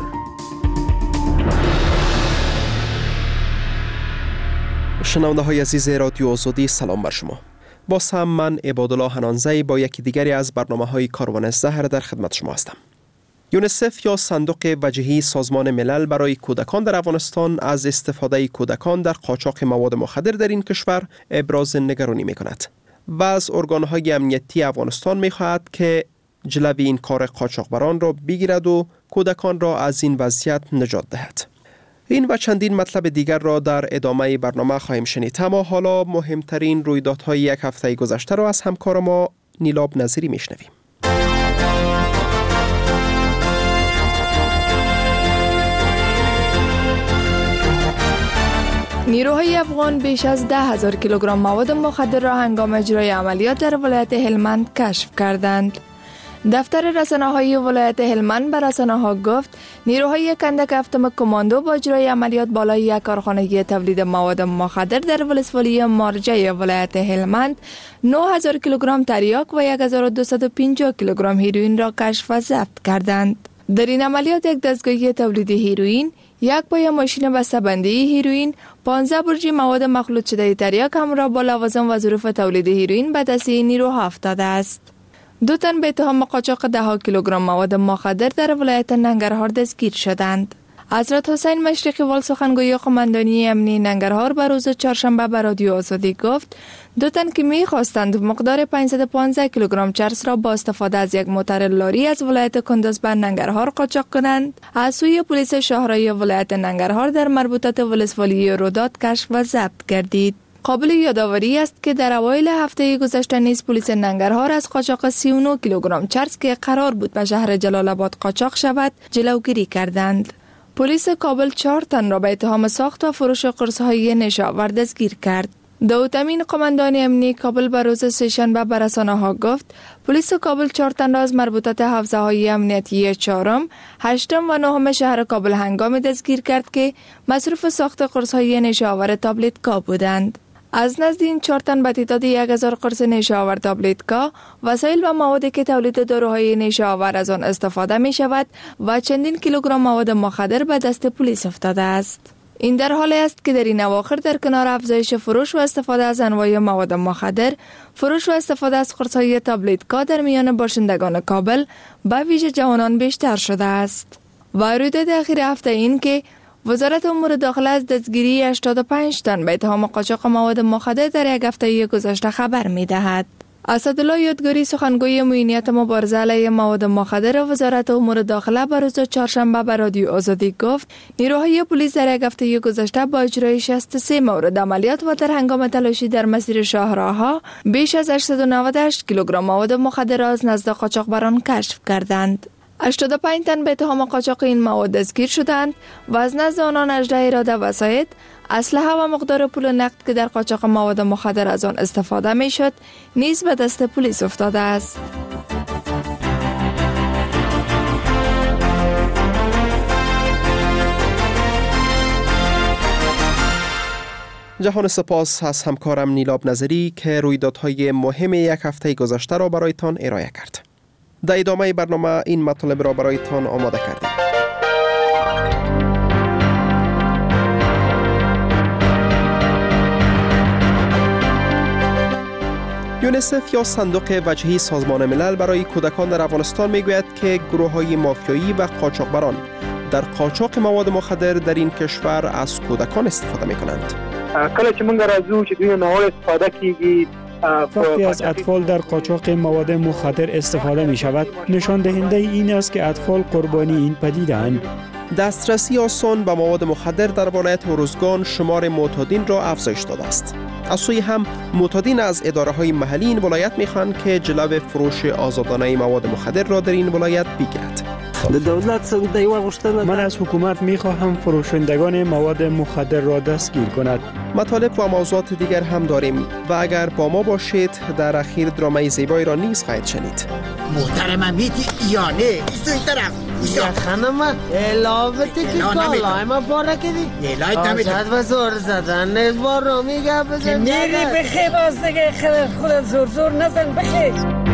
شنونده های عزیز رادیو آزادی، سلام بر شما. با هم من عبادالله حنانزی با یکی دیگری از برنامه های کاروان زهر در خدمت شما هستم. یونیسف یا صندوق وجهی سازمان ملل برای کودکان در افغانستان از استفاده کودکان در قاچاق مواد مخدر در این کشور ابراز نگرانی می کند و از ارگانهای امنیتی افغانستان می خواهد که جلوی این کار قاچاقبران را بگیرد و کودکان را از این وضعیت نجات دهد. این و چندین مطلب دیگر را در ادامه برنامه خواهیم شنید. اما حالا مهمترین رویدادهای یک هفته گذشته را از همکار ما نیلاب نظیری میشنویم. نیروهای افغان بیش از 10,000 کیلوگرم مواد مخدر را هنگام اجرای عملیات در ولایت هلمند کشف کردند. دفتر رسانه‌های ولایت هلمند به رسانه‌ها گفت نیروهای کندک هفتم کماندو با اجرای عملیات بالای یک کارخانه تولید مواد مخدر در ولسوالی مارجه ولایت هلمند 9,000 کیلوگرم تریاک و 1,250 کیلوگرم هیروئین را کشف و ضبط کردند. در این عملیات یک دستگاه تولید هیروئین، یک پای ماشین بسته‌بندی هیروئین، 15 برجی مواد مخلوط شده تریاک همراه با لوازم و ظروف تولید هیروئین به دست نیروها افتاده است. 2 تن به اتهام قاچاق 10 کیلوگرم مواد مخدر در ولایت ننگرهار دستگیر شدند. حضرت حسین مشرقی وال سخنگوی قماندانی امنی ننگرهار به روز چهارشنبه به رادیو آزادی گفت 2 تن که می‌خواستند مقدار 515 کیلوگرم چرس را با استفاده از یک موتر لاری از ولایت کندوز به ننگرهار قاچاق کنند، از سوی پلیس شهرهای ولایت ننگرهار در مربوطات ولسوالی روداد کشف و ضبط گردید. قابل یادآوری است که در اوایل هفته گذشته نیز پلیس ننگرهار از قاچاق 39 کیلوگرم چرس که قرار بود به شهر جلال آباد قاچاق شود جلوگیری کردند. پلیس کابل 4 تن را به اتهام ساخت و فروش قرص‌های نشاور دستگیر کرد. داود امین قماندان امنیتی کابل بر روز سه‌شنبه به رسانه‌ها گفت پلیس کابل 4 تن را از مربوطه حوزه‌های امنیتی 4م، 8م و 9م شهر کابل هنگام دستگیر کرد که مصروف ساخت قرص‌های نشه‌آور تابلتکا بودند. از نزد این 4 تن به تعداد 1000 قرص نشه‌آور تابلتکا، وسایل و موادی که تولید داروهای نشه‌آور از آن استفاده می شود و چندین کیلوگرم مواد مخدر به دست پلیس افتاده است. این در حالی است که در این اواخر در کنار افزایش فروش و استفاده از انواع مواد مخدر، فروش و استفاده از قرص‌های تابلتکا در میان باشندگان کابل به ویژه جوانان بیشتر شده است. و رویداد اخیر هفته این که وزارت امور داخله از دستگیری 85 تن به اتهام قاچاق مواد مخدر در یک هفته گذشته خبر می دهد. اسدالله یادگاری سخنگوی معینیت مبارزه علیه مواد مخدر وزارت امور داخله بر روز چهارشنبه به رادیو آزادی گفت نیروهای پلیس در یک هفته گذشته با اجرای 63 مورد عملیات و در هنگام تلاشی در مسیر شاهراه‌ها بیش از 898 کیلوگرم مواد مخدر از نزد قاچاقبران کشف کردند. 85 تن به اتهام قاچاق این مواد دستگیر شدند و از نزد آنان 18 اراده وسایل، اسلحه و مقدار پول نقد که در قاچاق مواد مخدر از آن استفاده می شد نیز به دست پلیس افتاده است. جهان سپاس از همکارم نیلاب نظری که رویدادهای مهم یک هفته گذشته را برایتان ارائه کرد. در ادامه برنامه این مطالب را برایتان آماده کردیم. یونیسف یا صندوق وجهی سازمان ملل برای کودکان در افغانستان میگوید که گروه‌های مافیایی و قاچاقبران در قاچاق مواد مخدر در این کشور از کودکان استفاده میکنند. کله چې موږ راځو چې دوی نه استفاده کیږي وقتی از اطفال در قاچاق مواد مخدر استفاده می شود نشان دهنده این است که اطفال قربانی این پدیده‌اند. دسترسی آسان به مواد مخدر در ولایت ارزگان شمار معتادین را افزایش داده است. از سوی هم معتادین از اداره‌های محلی این ولایت می‌خواهند که جلو فروش آزادانه مواد مخدر را در این ولایت بگیرد. من از حکومت می‌خواهم فروشندگان مواد مخدر را دستگیر کند. مطالب و موضوعات دیگر هم داریم و اگر با ما باشید در اخیر درامای زیبایی را نیز خواهید شنید. محترم میتی یا نه این طرف یا خانم الاوتی که کالای ما باره کدی آزاد و زور زدن نیز بارو میگه بزن نیری بخی باز دیگه خودت زور زور نزن بخی.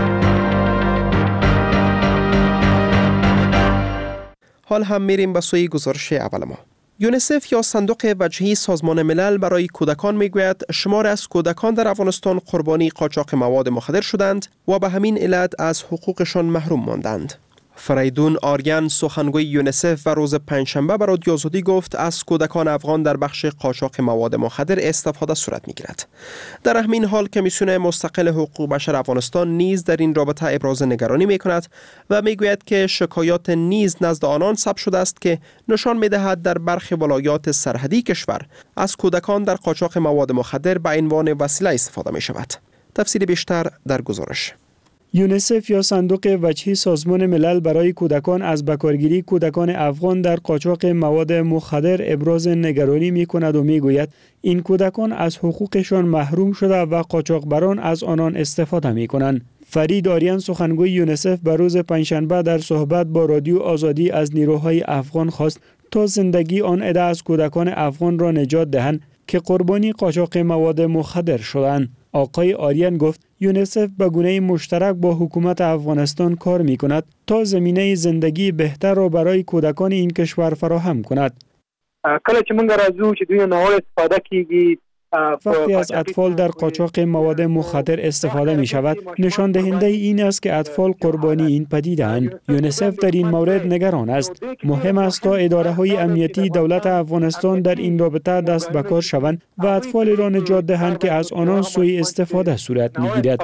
حال هم میریم به سوی گزارش اول ما. یونیسف یا صندوق وجهی سازمان ملل برای کودکان میگوید شمار از کودکان در افغانستان قربانی قاچاق مواد مخدر شدند و به همین علت از حقوقشان محروم ماندند. فریدون آریان سخنگوی یونیسف و روز پنجشنبه به رادیو آزادی گفت از کودکان افغان در بخش قاچاق مواد مخدر استفاده صورت میگیرد. در همین حال کمیسیون مستقل حقوق بشر افغانستان نیز در این رابطه ابراز نگرانی میکند و میگوید که شکایات نیز نزد آنان ثبت شده است که نشان میدهد در برخی ولایات سرحدی کشور از کودکان در قاچاق مواد مخدر به عنوان وسیله استفاده می شود. تفصیل بیشتر در گزارش. یونیسف یا صندوق وجهی سازمان ملل برای کودکان از بکارگیری کودکان افغان در قاچاق مواد مخدر ابراز نگرانی می کند و می گوید این کودکان از حقوقشان محروم شده و قاچاقبران از آنان استفاده می کنند. فرید آریان سخنگوی یونیسف بر روز پنجشنبه در صحبت با رادیو آزادی از نیروهای افغان خواست تا زندگی آن عده از کودکان افغان را نجات دهند که قربانی قاچاق مواد مخدر شدند. آقای آریان گفت یونیسف به گونه مشترک با حکومت افغانستان کار می کند تا زمینه زندگی بهتر را برای کودکان این کشور فراهم کند. کله چې موږ راځو چې دوی نه استفاده کیږي وقتی از اطفال در قاچاق مواد مخدر استفاده می شود نشان دهنده این است که اطفال قربانی این پدیده‌اند. یونیسف در این مورد نگران است. مهم است تا اداره‌های امنیتی دولت افغانستان در این رابطه دست به کار شوند و اطفال را نجات دهند که از آنان سوء استفاده صورت می‌گیرد.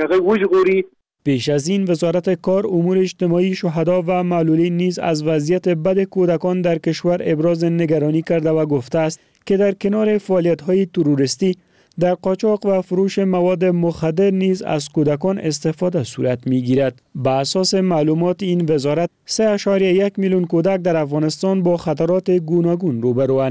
پیش از این وزارت کار، امور اجتماعی، شهدا و معلولین نیز از وضعیت بد کودکان در کشور ابراز نگرانی کرده و گفته است که در کنار فعالیت‌های تروریستی در قاچاق و فروش مواد مخدر نیز از کودکان استفاده صورت می‌گیرد. به اساس معلومات این وزارت 3.1 میلیون کودک در افغانستان با خطرات گوناگون روبروند.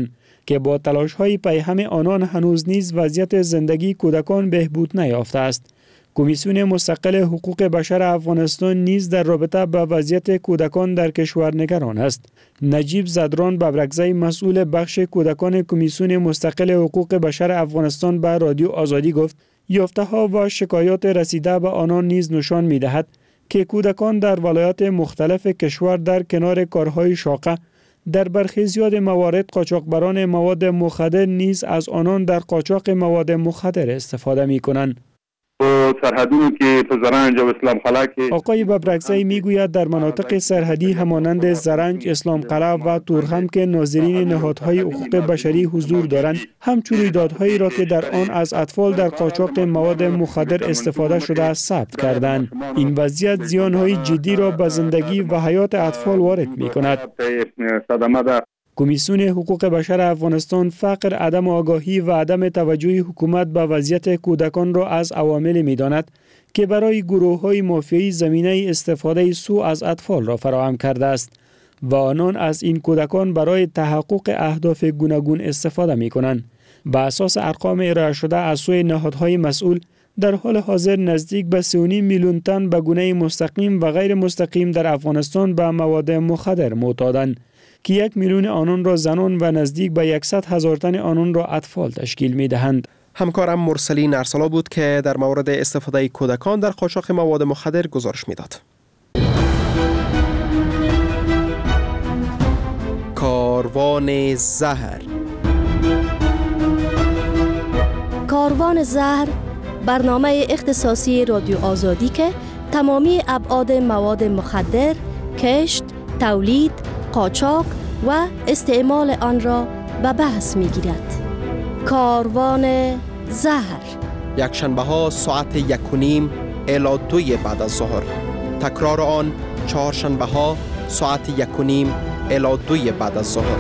که با تلاش‌های پیهم آنان هنوز نیز وضعیت زندگی کودکان بهبود نیافته است. کمیسیون مستقل حقوق بشر افغانستان نیز در رابطه با وضعیت کودکان در کشور نگران است. نجیب زدران ببرکزی مسئول بخش کودکان کمیسیون مستقل حقوق بشر افغانستان به رادیو آزادی گفت یافته‌ها و شکایات رسیده به آنان نیز نشان می‌دهد که کودکان در ولایات مختلف کشور در کنار کارهای شاقه در برخی زیاد موارد قاچاقبران مواد مخدر نیز از آنان در قاچاق مواد مخدر استفاده می‌کنند. سرحدونو که په زرنج او اسلام قلعه کې آقای ببرکزی میگوید در مناطق سرحدی همانند زرنج، اسلام قلعه و تورخم که ناظرین نهادهای حقوق بشری حضور دارند، همچون رویدادهایی را که در آن از اطفال در قاچاق مواد مخدر استفاده شده است ثبت کردند. این وضعیت زیانهای جدی را به زندگی و حیات اطفال وارد می‌کند. کمیسیون حقوق بشر افغانستان فقر، عدم آگاهی و عدم توجه حکومت به وضعیت کودکان را از عوامل می‌داند که برای گروه‌های مافیایی زمینه استفاده سوء از اطفال را فراهم کرده است و آنان از این کودکان برای تحقق اهداف گوناگون استفاده می‌کنند. بر اساس ارقام ارائه شده از سوی نهادهای مسئول، در حال حاضر نزدیک به 3.5 میلیون تن به گونه مستقیم و غیر مستقیم در افغانستان به مواد مخدر معتادند که 1 میلیون آنان را زنان و نزدیک به 100,000 تن آنان را اطفال تشکیل می دهند. همکارم مرسلین ارسلا بود که در مورد استفاده کودکان در قاچاق مواد مخدر گزارش میداد. کاروان زهر. کاروان زهر برنامه اختصاصی رادیو آزادی که تمامی ابعاد مواد مخدر، کشت، تولید، قاچاق و استعمال آن را به بحث می گیرد. کاروان زهر، یک شنبه ها ساعت 1:30 الی 2 بعد از ظهر. تکرار آن چهارشنبه ها ساعت 1:30 الی 2 بعد از ظهر.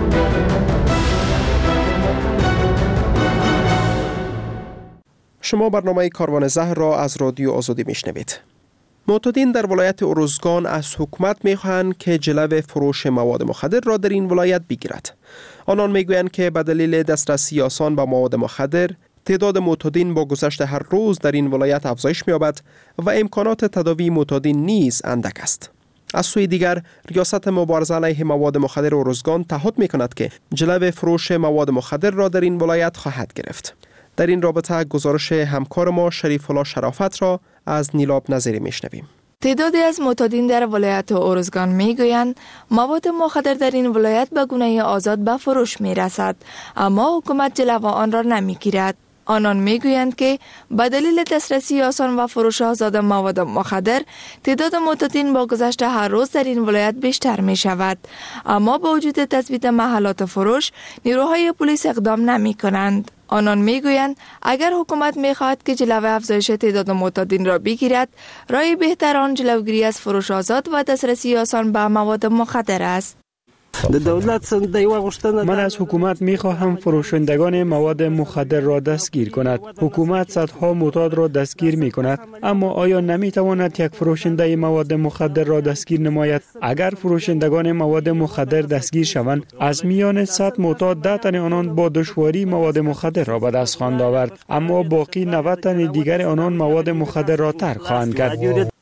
شما برنامه کاروان زهر را از رادیو آزادی میشنوید. معتادین در ولایت ارزگان از حکومت میخواهند که جلو فروش مواد مخدر را در این ولایت بگیرد. آنان میگویند که به دلیل دسترسی آسان به مواد مخدر، تعداد معتادین با گذشت هر روز در این ولایت افزایش می‌یابد و امکانات تداوی معتادین نیز اندک است. از سوی دیگر، ریاست مبارزه علیه مواد مخدر ارزگان تعهد می‌کند که جلو فروش مواد مخدر را در این ولایت خواهد گرفت. در این رابطه گزارش همکار ما شریف الله شرافت را از نیلاب نظری میشنویم. تعدادی از معتادین در ولایت ارزگان میگویند مواد مخدر در این ولایت به گونه آزاد به فروش میرسد، اما حکومت جلو آن را نمیگیرد. آنان میگویند که به دلیل دسترسی آسان و فروش آزاد مواد مخدر، تعداد معتادین با گذشت هر روز در این ولایت بیشتر می شود، اما با وجود تثبیت محلات فروش، نیروهای پلیس اقدام نمی کنند. آنان میگویند اگر حکومت میخواهد که جلو افزایش تعداد معتادین را بگیرد، راه بهتر آن جلوگیری از فروش آزاد و دسترسی آسان به مواد مخدر است. من از حکومت میخواهم فروشندگان مواد مخدر را دستگیر کند. حکومت صدها معتاد را دستگیر می کند، اما آیا نمیتواند یک فروشنده مواد مخدر را دستگیر نماید؟ اگر فروشندگان مواد مخدر دستگیر شوند، از میان 100 معتاد 10 تن آنان با دشواری مواد مخدر را به دست خواهند آورد، اما باقی 90 تن دیگر آنان مواد مخدر را ترک خواهند کرد.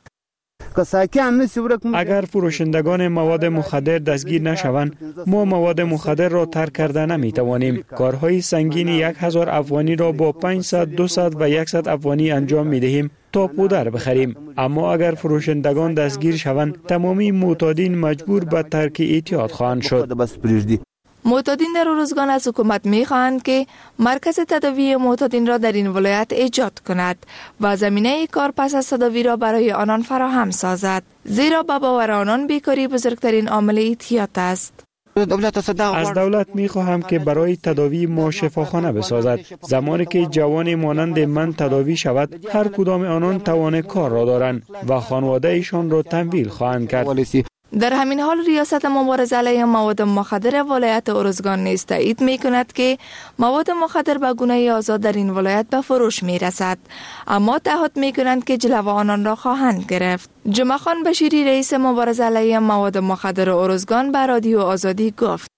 اگر فروشندگان مواد مخدر دستگیر نشوند، ما مواد مخدر را ترک کرده نمیتوانیم. کارهای سنگین 1000 افغانی را با 500، 200 و 100 افغانی انجام میدهیم تا پودر بخریم. اما اگر فروشندگان دستگیر شوند، تمامی معتادین مجبور به ترک اعتیاد خواهند شد. معتادین در ارزگان از حکومت می‌خواهند که مرکز تداوی معتادین را در این ولایت ایجاد کند و زمینه کار پس از تداوی را برای آنان فراهم سازد، زیرا به باور آنان بیکاری بزرگترین عامل اعتیاد است. از دولت می‌خواهم که برای تداوی ما شفاخانه بسازد. زمانی که جوان مانند من تداوی شود، هر کدام آنان توان کار را دارند و خانواده ایشان را تمویل خواهند کرد. در همین حال ریاست مبارزه علیه مواد مخدر ولایت ارزگان نیز تایید می‌کند که مواد مخدر به گونه آزاد در این ولایت به فروش می‌رسد، اما تعهد می‌کنند که جلو آنان را خواهند گرفت. جمعه خان بشیری رئیس مبارزه علیه مواد مخدر ارزگان به رادیو آزادی گفت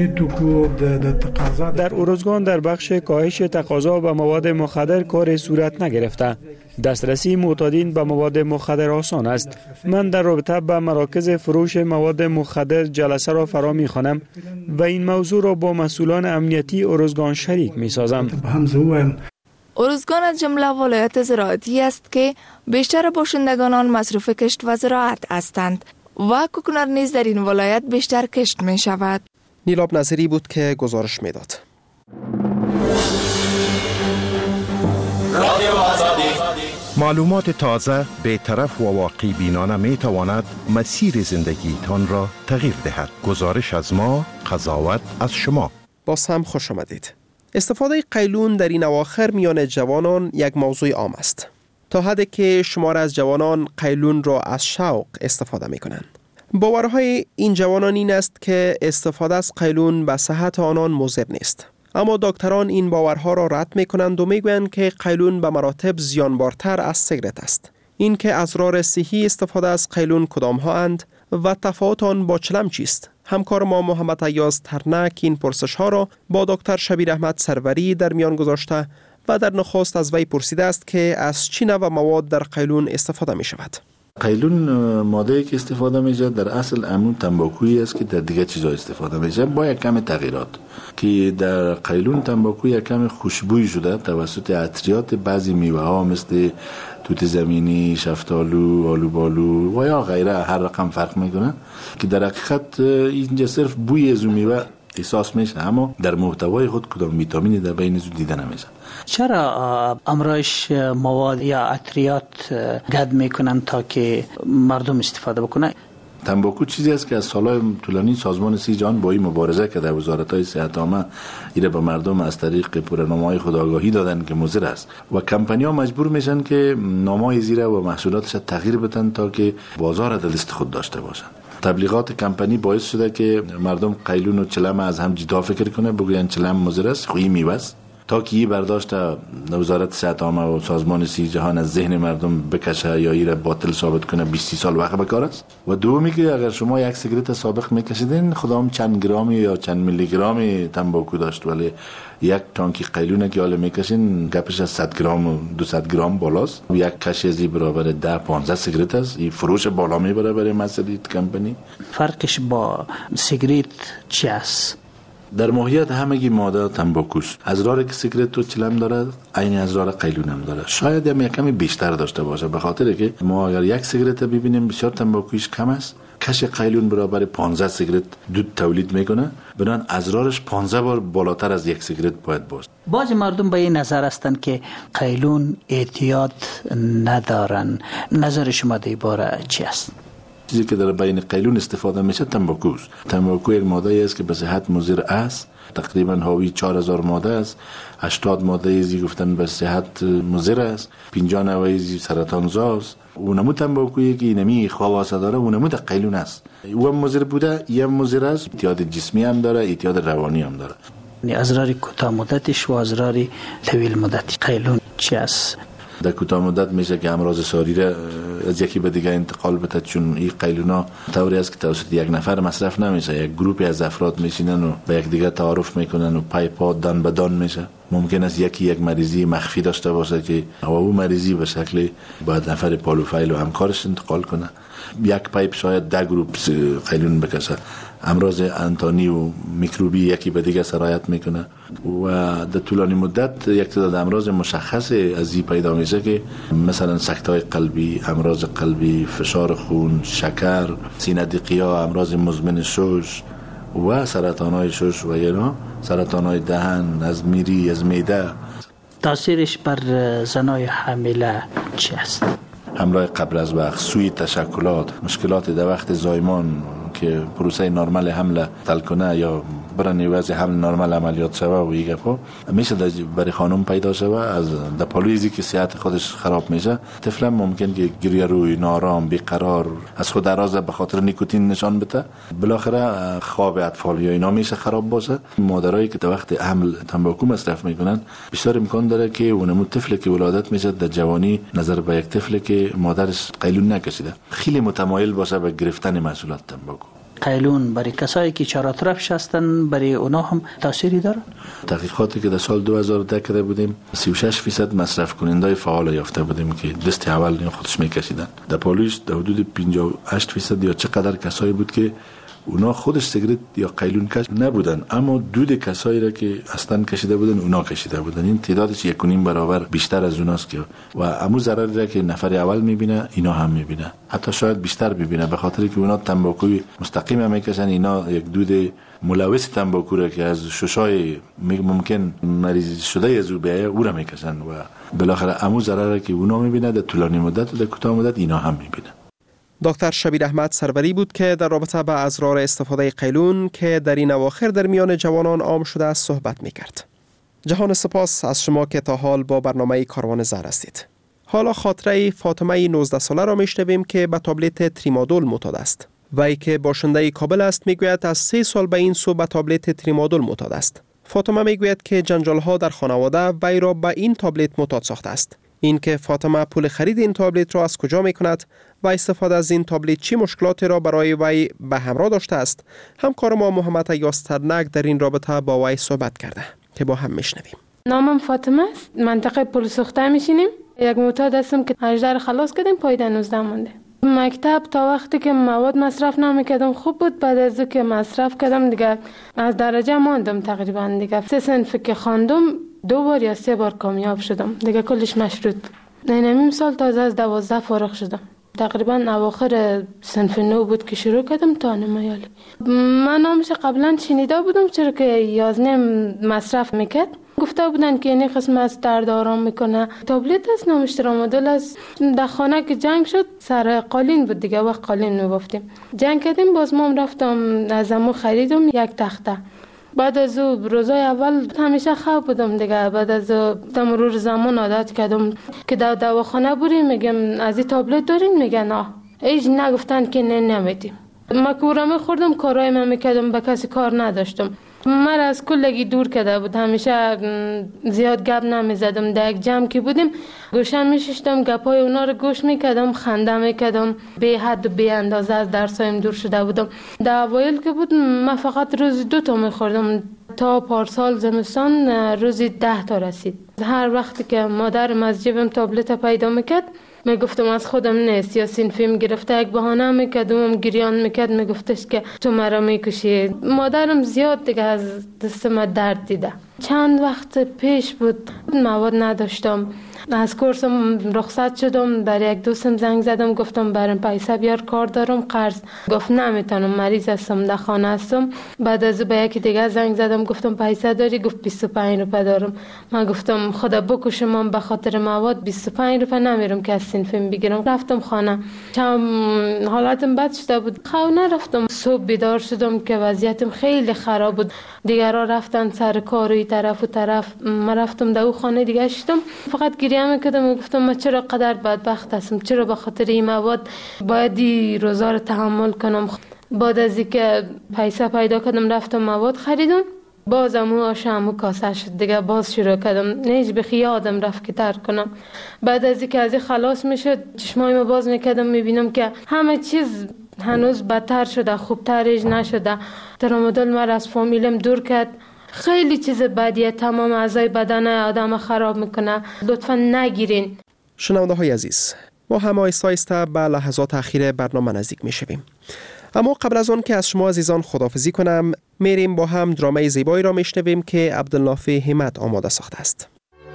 در ارزگان در بخش کاهش تقاضا به مواد مخدر کار صورت نگرفته. دسترسی معتادین به مواد مخدر آسان است. من در رابطه با مراکز فروش مواد مخدر جلسه را فرا می‌خوانم و این موضوع را با مسئولان امنیتی ارزگان شریک می‌سازم. ارزگان از جمله ولایت زراعتی است که بیشتر باشندگان آن مصروف کشت و زراعت هستند و کوکنار نیز در این ولایت بیشتر کشت می شود. نیلاب نظری بود که گزارش میداد. معلومات تازه، بی‌طرف و واقعی بینانه می تواند مسیر زندگیتان را تغییر دهد. گزارش از ما، قضاوت از شما. باز هم خوش آمدید. استفاده قیلون در این اواخر میان جوانان یک موضوع عام است. تا حدی که شمار از جوانان قیلون را از شوق استفاده می کنند. باورهای این جوانان این است که استفاده از قیلون به صحت آنان مضر نیست. اما دکتران این باورها را رد می کنند و می گویند که قیلون به مراتب زیانبارتر از سیگرت است. این که اسرار صحی استفاده از قیلون کدام ها اند و تفاوت آن با چلم چیست؟ همکار ما محمد ایاز ترنک این پرسش ها را با دکتر شبیر احمد سروری در میان گذاشته و در نخست از وی پرسیده است که از چه نوع مواد در قیلون استفاده می شود. قیلون ماده‌ای که استفاده میشه در اصل همون تنباکویی است که در دیگه چیزا استفاده میشه با یک کم تغییرات که در قیلون تنباکو یک کم خوشبوی شده توسط عطریات بعضی میوه ها مثل توت زمینی، شفتالو، آلوبالو و یا غیره هر رقم فرق میکنه که در حقیقت اینجا صرف بوی از میوه احساس میشه اما در محتوای خود کدام ویتامینی در بین زود دیده نمیشه. چرا امرایش مواد یا عطریات گد میکنن تا که مردم استفاده بکنن؟ تنباکو چیزی است که از سالهای طولانی سازمان سی جهان با این مبارزه که در وزارت‌های صحت عامه ایره به مردم از طریق پرنامه‌های خود آگاهی دادن که مضر است و کمپانی‌ها مجبور میشن که نامه‌های زیره و محصولاتش تغییر بدن تا که بازار در لیست خود داشته باشن. تبلیغات کمپانی باعث شده که مردم قیلون و چلم از هم جدا فکر کنه، بگوین چلم مضر است، خویی میوه است، تا که این برداشت وزارت صحت عامه و سازمان سی جهان از ذهن مردم بکشه یا این باطل ثابت کنه 20 سال وقت بکار است. و دومی که اگر شما یک سیگرت سابق میکشیدین خدام چند گرامی یا چند میلی گرامی تنباکو داشت، ولی یک تانکی قیلونه که حالا میکشین گپش از 100 گرم و 200 گرم بالاست. یک کش ازی برابر 10-15 سیگرت است. این فروش بالا میبره برای مسئله کمپانی. فرقش با سیگرت چی است؟ در ماهیت همگی ماده تنباکوست. ازرار که سیگرت و چلم داره عین ازرار قیلون هم داره، شاید هم یک کمی بیشتر داشته باشه به خاطر که ما اگر یک سیگرت ببینیم بسیار تنباکویش کم است، کش قیلون برابر 15 سیگرت دود تولید میکنه، بنابراین ازرارش 15 بار بالاتر از یک سیگرت باید باشه. بعضی مردم به این نظر هستند که قیلون اعتیاد ندارن. نظر شما در این باره چی است؟ چیزی که در بین قیلون استفاده میشه تنباکو است. تنباکو یک ماده است که به صحت مضر است. تقریبا حاوی 4000 ماده است. 80 ماده ازی گفتن به صحت مضر است. 50 نوع ازی سرطان زاست. اونمو تنباکویی که اینمی خواص داره اونمو در قیلون است. او هم مضر بوده، این هم مضر است. اعتیاد جسمی هم داره، اعتیاد روانی هم داره. ازرار کوتاه مدتش و ازرار طویل مدتی قیلون چی است؟ در کوتاه مدت میشه که امراض ساریره از یکی به دیگه انتقال بده، چون این قیلونا طوری است که توسط یک نفر مصرف نمیشه، یک گروهی از افراد میشینن و به یک دیگه تعارف میکنن و پای پا دان به دان میشه. ممکن است یک مریضی مخفی داشته باشه که او مریضی به شکل باید نفر پالوفایل و همکارش انتقال کنه. یک پایپ شاید 10 گروپ قیلون بکشه. امراض انتانی و میکروبی یکی به دیگه سرایت میکنه و در طولانی مدت یک تعداد امراض مشخص از این پیدا میشه که مثلا سکته‌های قلبی، امراض قلبی، فشار خون، شکر، سینه دقیقه، امراض مزمن شش و سرطان‌های شش و اینا، سرطان‌های دهن، از میری، از معده. تاثیرش بر زنای حامله چی است؟ همراه قبل از وقت، سوی تشکلات، مشکلات در وقت زایمان که پروسه نرمال حمله تل کنه یا برن وضع حمل نرمال عملیات شوه و این گپا میشه برای خانم پیدا شوه. از در پالویزی که صحت خودش خراب میشه، طفل ممکن که گریه روی، نارام، بیقرار، از خود دراز به خاطر نیکوتین نشان بده. بالاخره خواب اطفال یا اینا میشه خراب باشه. مادرایی که در وقت حمل تنباکو مصرف میکنن بیشتر امکان داره که اونمو طفلی که ولادت میشه در جوانی نظر به یک طفلی که مادرش قیلون نکشیده خیلی متمایل باشه به گرفتن محصولات تنباکو. قیلون برای کسایی که چهارطرفش هستن برای اونا هم تأثیری داره؟ تحقیقاتی که در سال 2010 کرده بودیم 36% مصرف کننده فعال یافته بودیم که دست اول خودش میکشیدن. در پالویش در حدود 58% یا چقدر کسایی بود که اونا خودش سیگرت یا قیلون کش نبودن، اما دود کسایی را که اصلا کشیده بودن اونا کشیده بودن. این تعدادش 1.5 برابر بیشتر از اوناست که و امو ضرری را که نفر اول میبینه اینا هم میبینه، حتی شاید بیشتر ببینه، به خاطر که اونا تنباکوی مستقیم هم میکشن. اینا یک دود ملوث تنباکو را که از ششای ممکن مریض شده از او بیایه او را میکشن و بالاخره امو ضرری که اونا میبینه در طولانی مدت و در کوتاه مدت اینا هم میبینه. دکتر شبیر احمد سروری بود که در رابطه با اضرار استفاده قیلون که در این اواخر در میان جوانان عام شده است صحبت می‌کرد. جهان سپاس از شما که تا حال با برنامه کاروان زهر هستید. حالا خاطره فاطمه 19 ساله را میشنویم که به تابلت تریمادول معتاد است. وی که باشنده کابل است میگوید از 3 سال به این سو به تابلت تریمادول معتاد است. فاطمه میگوید که جنجال‌ها در خانواده وی را به این تابلت معتاد ساخته است. این که فاطمه پول خرید این تابلت را از کجا می کند و استفاده از این تابلت چی مشکلاتی را برای وی به همراه داشته است، همکار ما محمد یاسترنک در این رابطه با وی صحبت کرده که با هم میشنویم. نامم فاطمه است، منطقه پل سوخته میشینیم. یک معتاد هستم که 18 خلاص کردیم، پایده 19 مونده. مکتب تا وقتی که مواد مصرف نمیکردم خوب بود، بعد از که مصرف کردم دیگه از درجه ماندم تقریبا. دیگه 3 صنف که خواندم 2 بار یا 3 بار کامیاب شدم، دیگه کلش مشروط بود. نیم سال تازه از 12 فارغ شدم. تقریبا اواخر صنف 9 بود که شروع کردم تا نمایالی. من نامش قبلا شنیده بودم چرا که 11 مصرف میکرد. گفته بودن که این قسم از درد آرام میکنه. تابلت است، نامش ترامادول است. در خانه که جنگ شد سر قالین بود دیگه، وقت قالین میبافتیم. جنگ کردیم، باز ما رفتم از امو خریدم 1 تخته. بعد از روزای اول همیشه خواب بودم دیگه. بعد از مرور زمان عادت کردم که دواخانه بریم میگم از این تابلت دارین، میگن نه. هیچ نگفتن که نه نمیدیم. ما کورم خوردم، کارهای من میکردم، به کسی کار نداشتم. من از کلگی دور کرده بود، همیشه زیاد گپ نمیزدم. در یک جمع که بودیم گوشه میشستم، گپای اونا رو گوش میکردم، خنده میکردم. به حد و به اندازه از درسایم دور شده بودم. در اوایل که بود من فقط روزی 2 تا میخوردم، تا پارسال زمستان روزی 10 تا رسید. هر وقتی که مادرم از جیبم تابلت پیدا میکرد میگفتم از خودم نیست، یا سینفیم گرفته، یک بهانه میکردم، گریان میکرد، میگفتش که تو مرا میکشی. مادرم زیاد دیگه از دست من درد دیده. چند وقت پیش بود مواد نداشتم، از کورسم رخصت شدم. برای یک دوستم زنگ زدم، گفتم برام پیسه بیار، کار دارم، قرض. گفت نمیتونم، مریض هستم، در خانه هستم. بعد از به یکی دیگه زنگ زدم، گفتم پیسه داری؟ گفت 25 روپیه دارم. من گفتم خدا بکشه، من به خاطر مواد 25 روپیه نمیرم که از سینفیم بگیرم. رفتم خانه، چند حالاتم بد شده بود، خونه رفتم. صبح بیدار شدم که وضعیتم خیلی خراب بود. دیگرها رفتن سر کار و طرف و طرف، من رفتم در خانه دیگه شدم. فقط گریه میکردم، گفتم من چرا قدر بدبخت هستم، چرا به خاطر این مواد باید این روزا رو تحمل کنم. بعد از اینکه پیسه پیدا کردم رفتم مواد خریدم، بازم او آشم و کاسه شد دیگه، باز شروع کردم. نیج بخی یادم رفت که ترک کنم. بعد از اینکه از این خلاص میشد چشمایمو باز میکردم، میبینم که همه چیز هنوز بدتر شده، خوبترش نشده. ترامادول مرا از فامیلم دور کرد. خیلی چیز بدیه، تمام اعضای بدن آدم خراب میکنه. لطفا نگیرین. شنونده های عزیز، ما هم آهسته به لحظات اخیر برنامه نزدیک میشویم. اما قبل از آن که از شما عزیزان خداحافظی کنم، میریم با هم درامه زیبایی را میشنویم که عبدالنافع همت آماده ساخته است.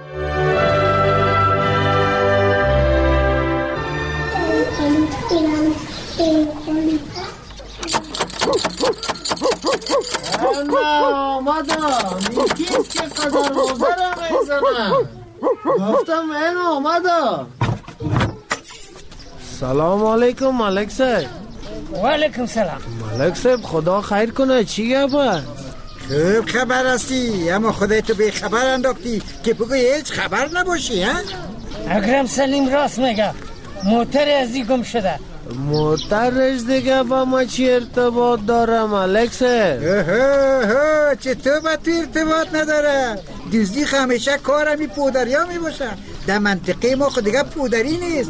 آمدم، این کیست که قدر موزه را میزنم؟ گفتم این آمدم. سلام علیکم ملک صاحب. و علیکم سلام. ملک صاحب خدا خیر کنه، چی گفت؟ خوب خبر هستی، اما خودتو به خبر انداختی که بگوی هیچ خبر نباشی ها؟ اکرم سلیم راست میگه، موتر ازی گم شده. موترش دیگه با ما چی ارتباط داره ملک صاحب؟ چطور با تو ارتباط نداره؟ دزدی همیشه کار همی پودریا می باشه. در منطقه ما خود دیگه پودری نیست.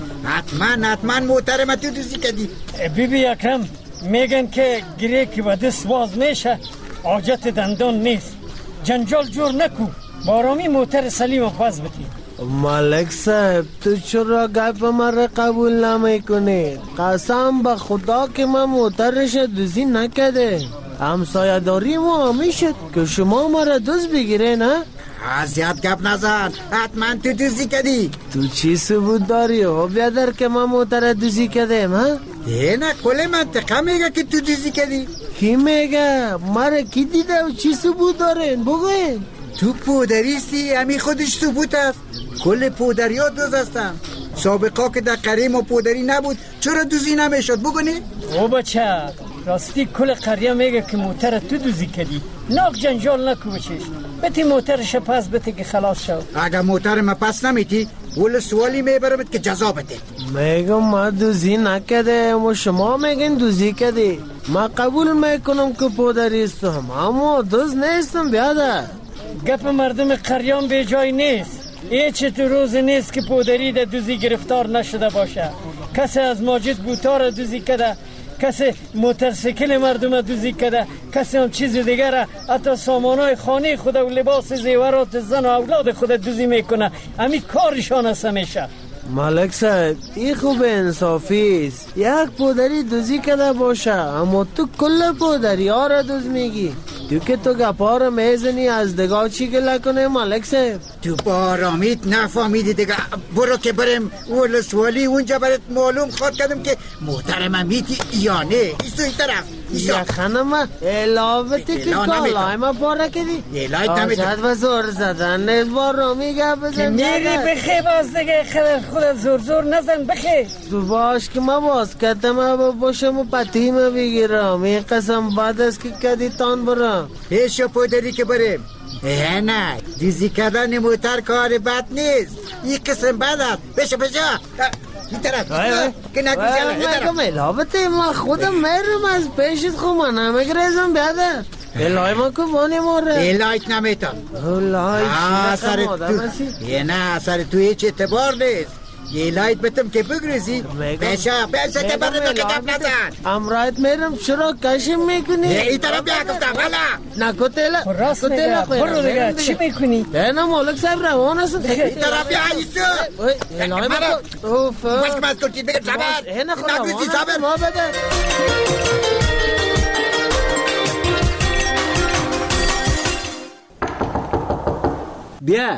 حتما موتر ما تو دزدی کردی. بیبی اکرم میگن که گریه که با دست باز میشه حاجت دندان نیست. جنجال جور نکو، بارامی موتر سلیم پاس بتی. ملک صاحب تو چرا گپ مرا قبول نمیکنی؟ قسم به خدا که من موترش دزدی نکرده. همسایه‌داری ما همیشه که شما مرا دزد بگیره نه؟ زیاد گپ نزن، حتما تو دزدی کردی. تو چی ثبوت داری و بیادر که من موتر دزدی کردم ها؟ نه کل منطقه میگه که تو دزدی کردی. کی میگه؟ مرا کی دیده و چی ثبوت دارین بگوین؟ تو پودریستی، همی خودش ثبوت است. کل پودری ها دوز هستن. سابقا که در قریه ما پودری نبود چرا دوزی نمیشد بگونی؟ او بچه راستی کل قریه میگه که موتر تو دوزی کردی. ناک جنجال نکو بچش، بتی موترش پس بتی که خلاص شو. اگر موتر ما پس نمیتی ول سوالی میبرمت که جزا بده. میگم ما دوزی نکرده و شما میگین دوزی کردی. ما قبول میکنم که پودریستم اما دوز نیستم بیادر. گپ مردم قریان به جای نیست. هیچ تو روز نیست که پودری در دوزی گرفتار نشده باشه. کسی از ماجد بوتار دوزی کده، کسی موترسیکل مردم دوزی کده، کسی هم چیز دیگر، حتی سامانای خانه خود و لباس زیورات زن و اولاد خود دوزی میکنه. همین کارشان است همیشه. ملک صاحب این خوب انصافی است. یک پودری دوزی کده باشه اما تو کل پودری ها را دوز میگی. تو گپا رو میزنی از دگاه چی گله کنه ملک صاحب؟ تو بارامیت نفهمیدی دیگه. برو که بریم ولسوالی اونجا برات معلوم خواهد کردم که محترم میتی یا نه. ایسوی طرف یا خانم الابتی که کالای ما پاره کردی آجد و زور زدن نیز بارامی گپ بزن. میری بخی باز دیگه خود زور نزن بخی. تو باش که ما باز کردم باشم و پتیم بگیرم. این قسم بعد است که کدی تان برم پیشو پودری که بریم. نه دیزی کردن موتر کار بد نیست. این قسم بد است. بشو این طرف که نگم الابته ما خودم میرم از پیشت خوب من نمیگریزم بیادر. الهی ما که بانی موره الهیت نمیتم. نه سر تو هیچ اعتبار نیست. یه لایت بتم که بگریزی پیشا که برای تو که گپ نزن. امرایت میرم چرا کشم میکنی؟ این طرف بیا گفتم حالا نکو تیلا راست میگه برو دیگه چی میکنی؟ نه مالک صاحب روان است. این طرف بیا ایسو الهی بکن اوف باش که مز کنید بگم صبر نگریزی صبر ما بده. بیا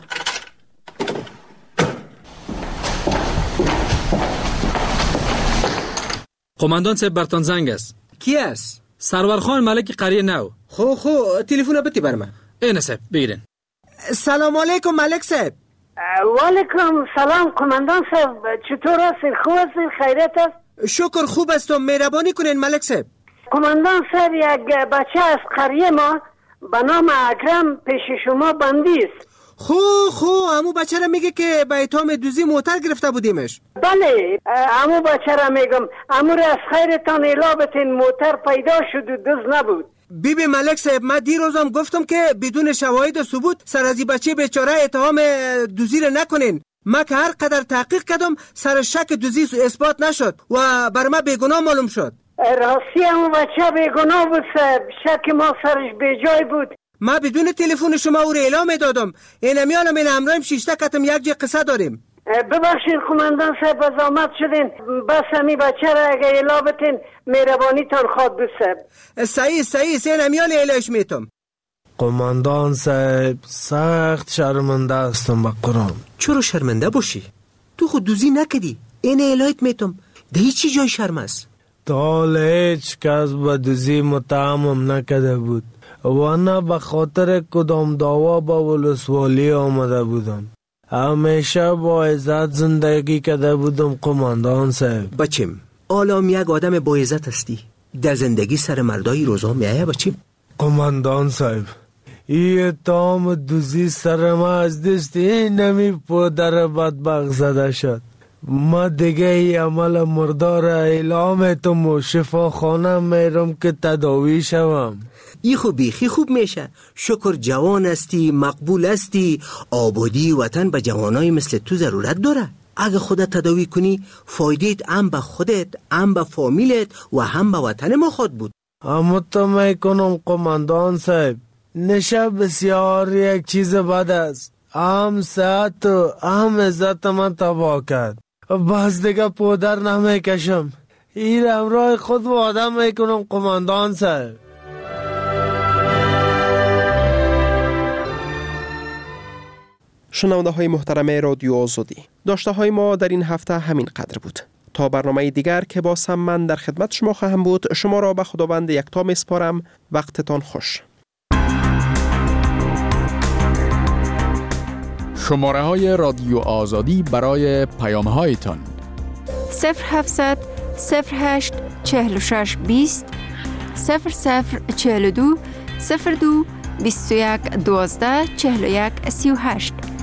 قماندان صاحب برتان زنگ است. کی است؟ سرورخان ملک قریه نو. خو تلفن بتی بر من. اینه صاحب بگیرین. سلام علیکم ملک صاحب. و علیکم سلام قماندان صاحب. چطور هستین؟ خوب هستین؟ خیریت است؟ شکر خوب هستم. مهربانی کنین ملک صاحب. قماندان صاحب یک بچه از قریه ما به نام اکرم پیش شما بندی است. امو بچه را میگه که به اتهام دوزی موتر گرفته بودیمش. بله امو بچه را میگم. امو را از خیرتان اعلام بتین موتر پیدا شد و دزد نبود. بیبی ملک صاحب من دیروزم گفتم که بدون شواهد و ثبوت سر از بچه بیچاره اتهام دوزی را نکنین. من که هر قدر تحقیق کردم سر شک دوزی اثبات نشد و بر من بیگناه معلوم شد. راستی امو بچه بیگناه بود صاحب. شک ما سرش بیجای بود. ما بدون تلفن شما او را اعلام دادم. این امیالم این همراهیم شیشته کتم یک جه قصه داریم. ببخشید قماندان صاحب از آمد شدین. بس همی بچه را اگه اعلام بتین مهربانی تان خواد بود صاحب. صحیح این امیال اعلامش میتم. قماندان صاحب سخت شرمنده هستم به قرآن. چرا شرمنده باشی؟ تو خود دوزی نکدی. این اعلایت میتم. ده چی جای شرم است؟ تا هیچ کس به دوزی متهمم نکده بود و نه به خاطر کدام دعوا با ولسوالی آمده بودم. همیشه با عزت زندگی کرده بودم قماندان صاحب. بچم آلام یک آدم با عزت هستی. در زندگی سر مردای روزا میایه بچم. قماندان صاحب، این اتهام دوزی سر ما از دست این نمی پدر بدبخت زده شد. ما دیگه ای عمل مردار اعلامتم و شفاخانه میرم که تداوی شوم. ای خوب بیخی خوب میشه. شکر جوان هستی، مقبول هستی. آبادی وطن به جوانای مثل تو ضرورت داره. اگه خودت تداوی کنی فایدهت هم به خودت، هم به فامیلت و هم به وطن ما خود بود. اما تو میکنم قماندان صاحب، نشه بسیار یک چیز بد است. هم صحت و هم عزت من تباه کرد. بس دیگه پودر نمیکشم. این امرای خود وعده میکنم قماندان صاحب. شنونده های محترم رادیو آزادی، داشته های ما در این هفته همین قدر بود. تا برنامه دیگر که با من در خدمت شما خواهم بود، شما را به خداوند یکتا میسپارم. وقتتان خوش. شماره های رادیو آزادی برای پیام هایتان 0700 08 46 20 0042 02 21 12 41 38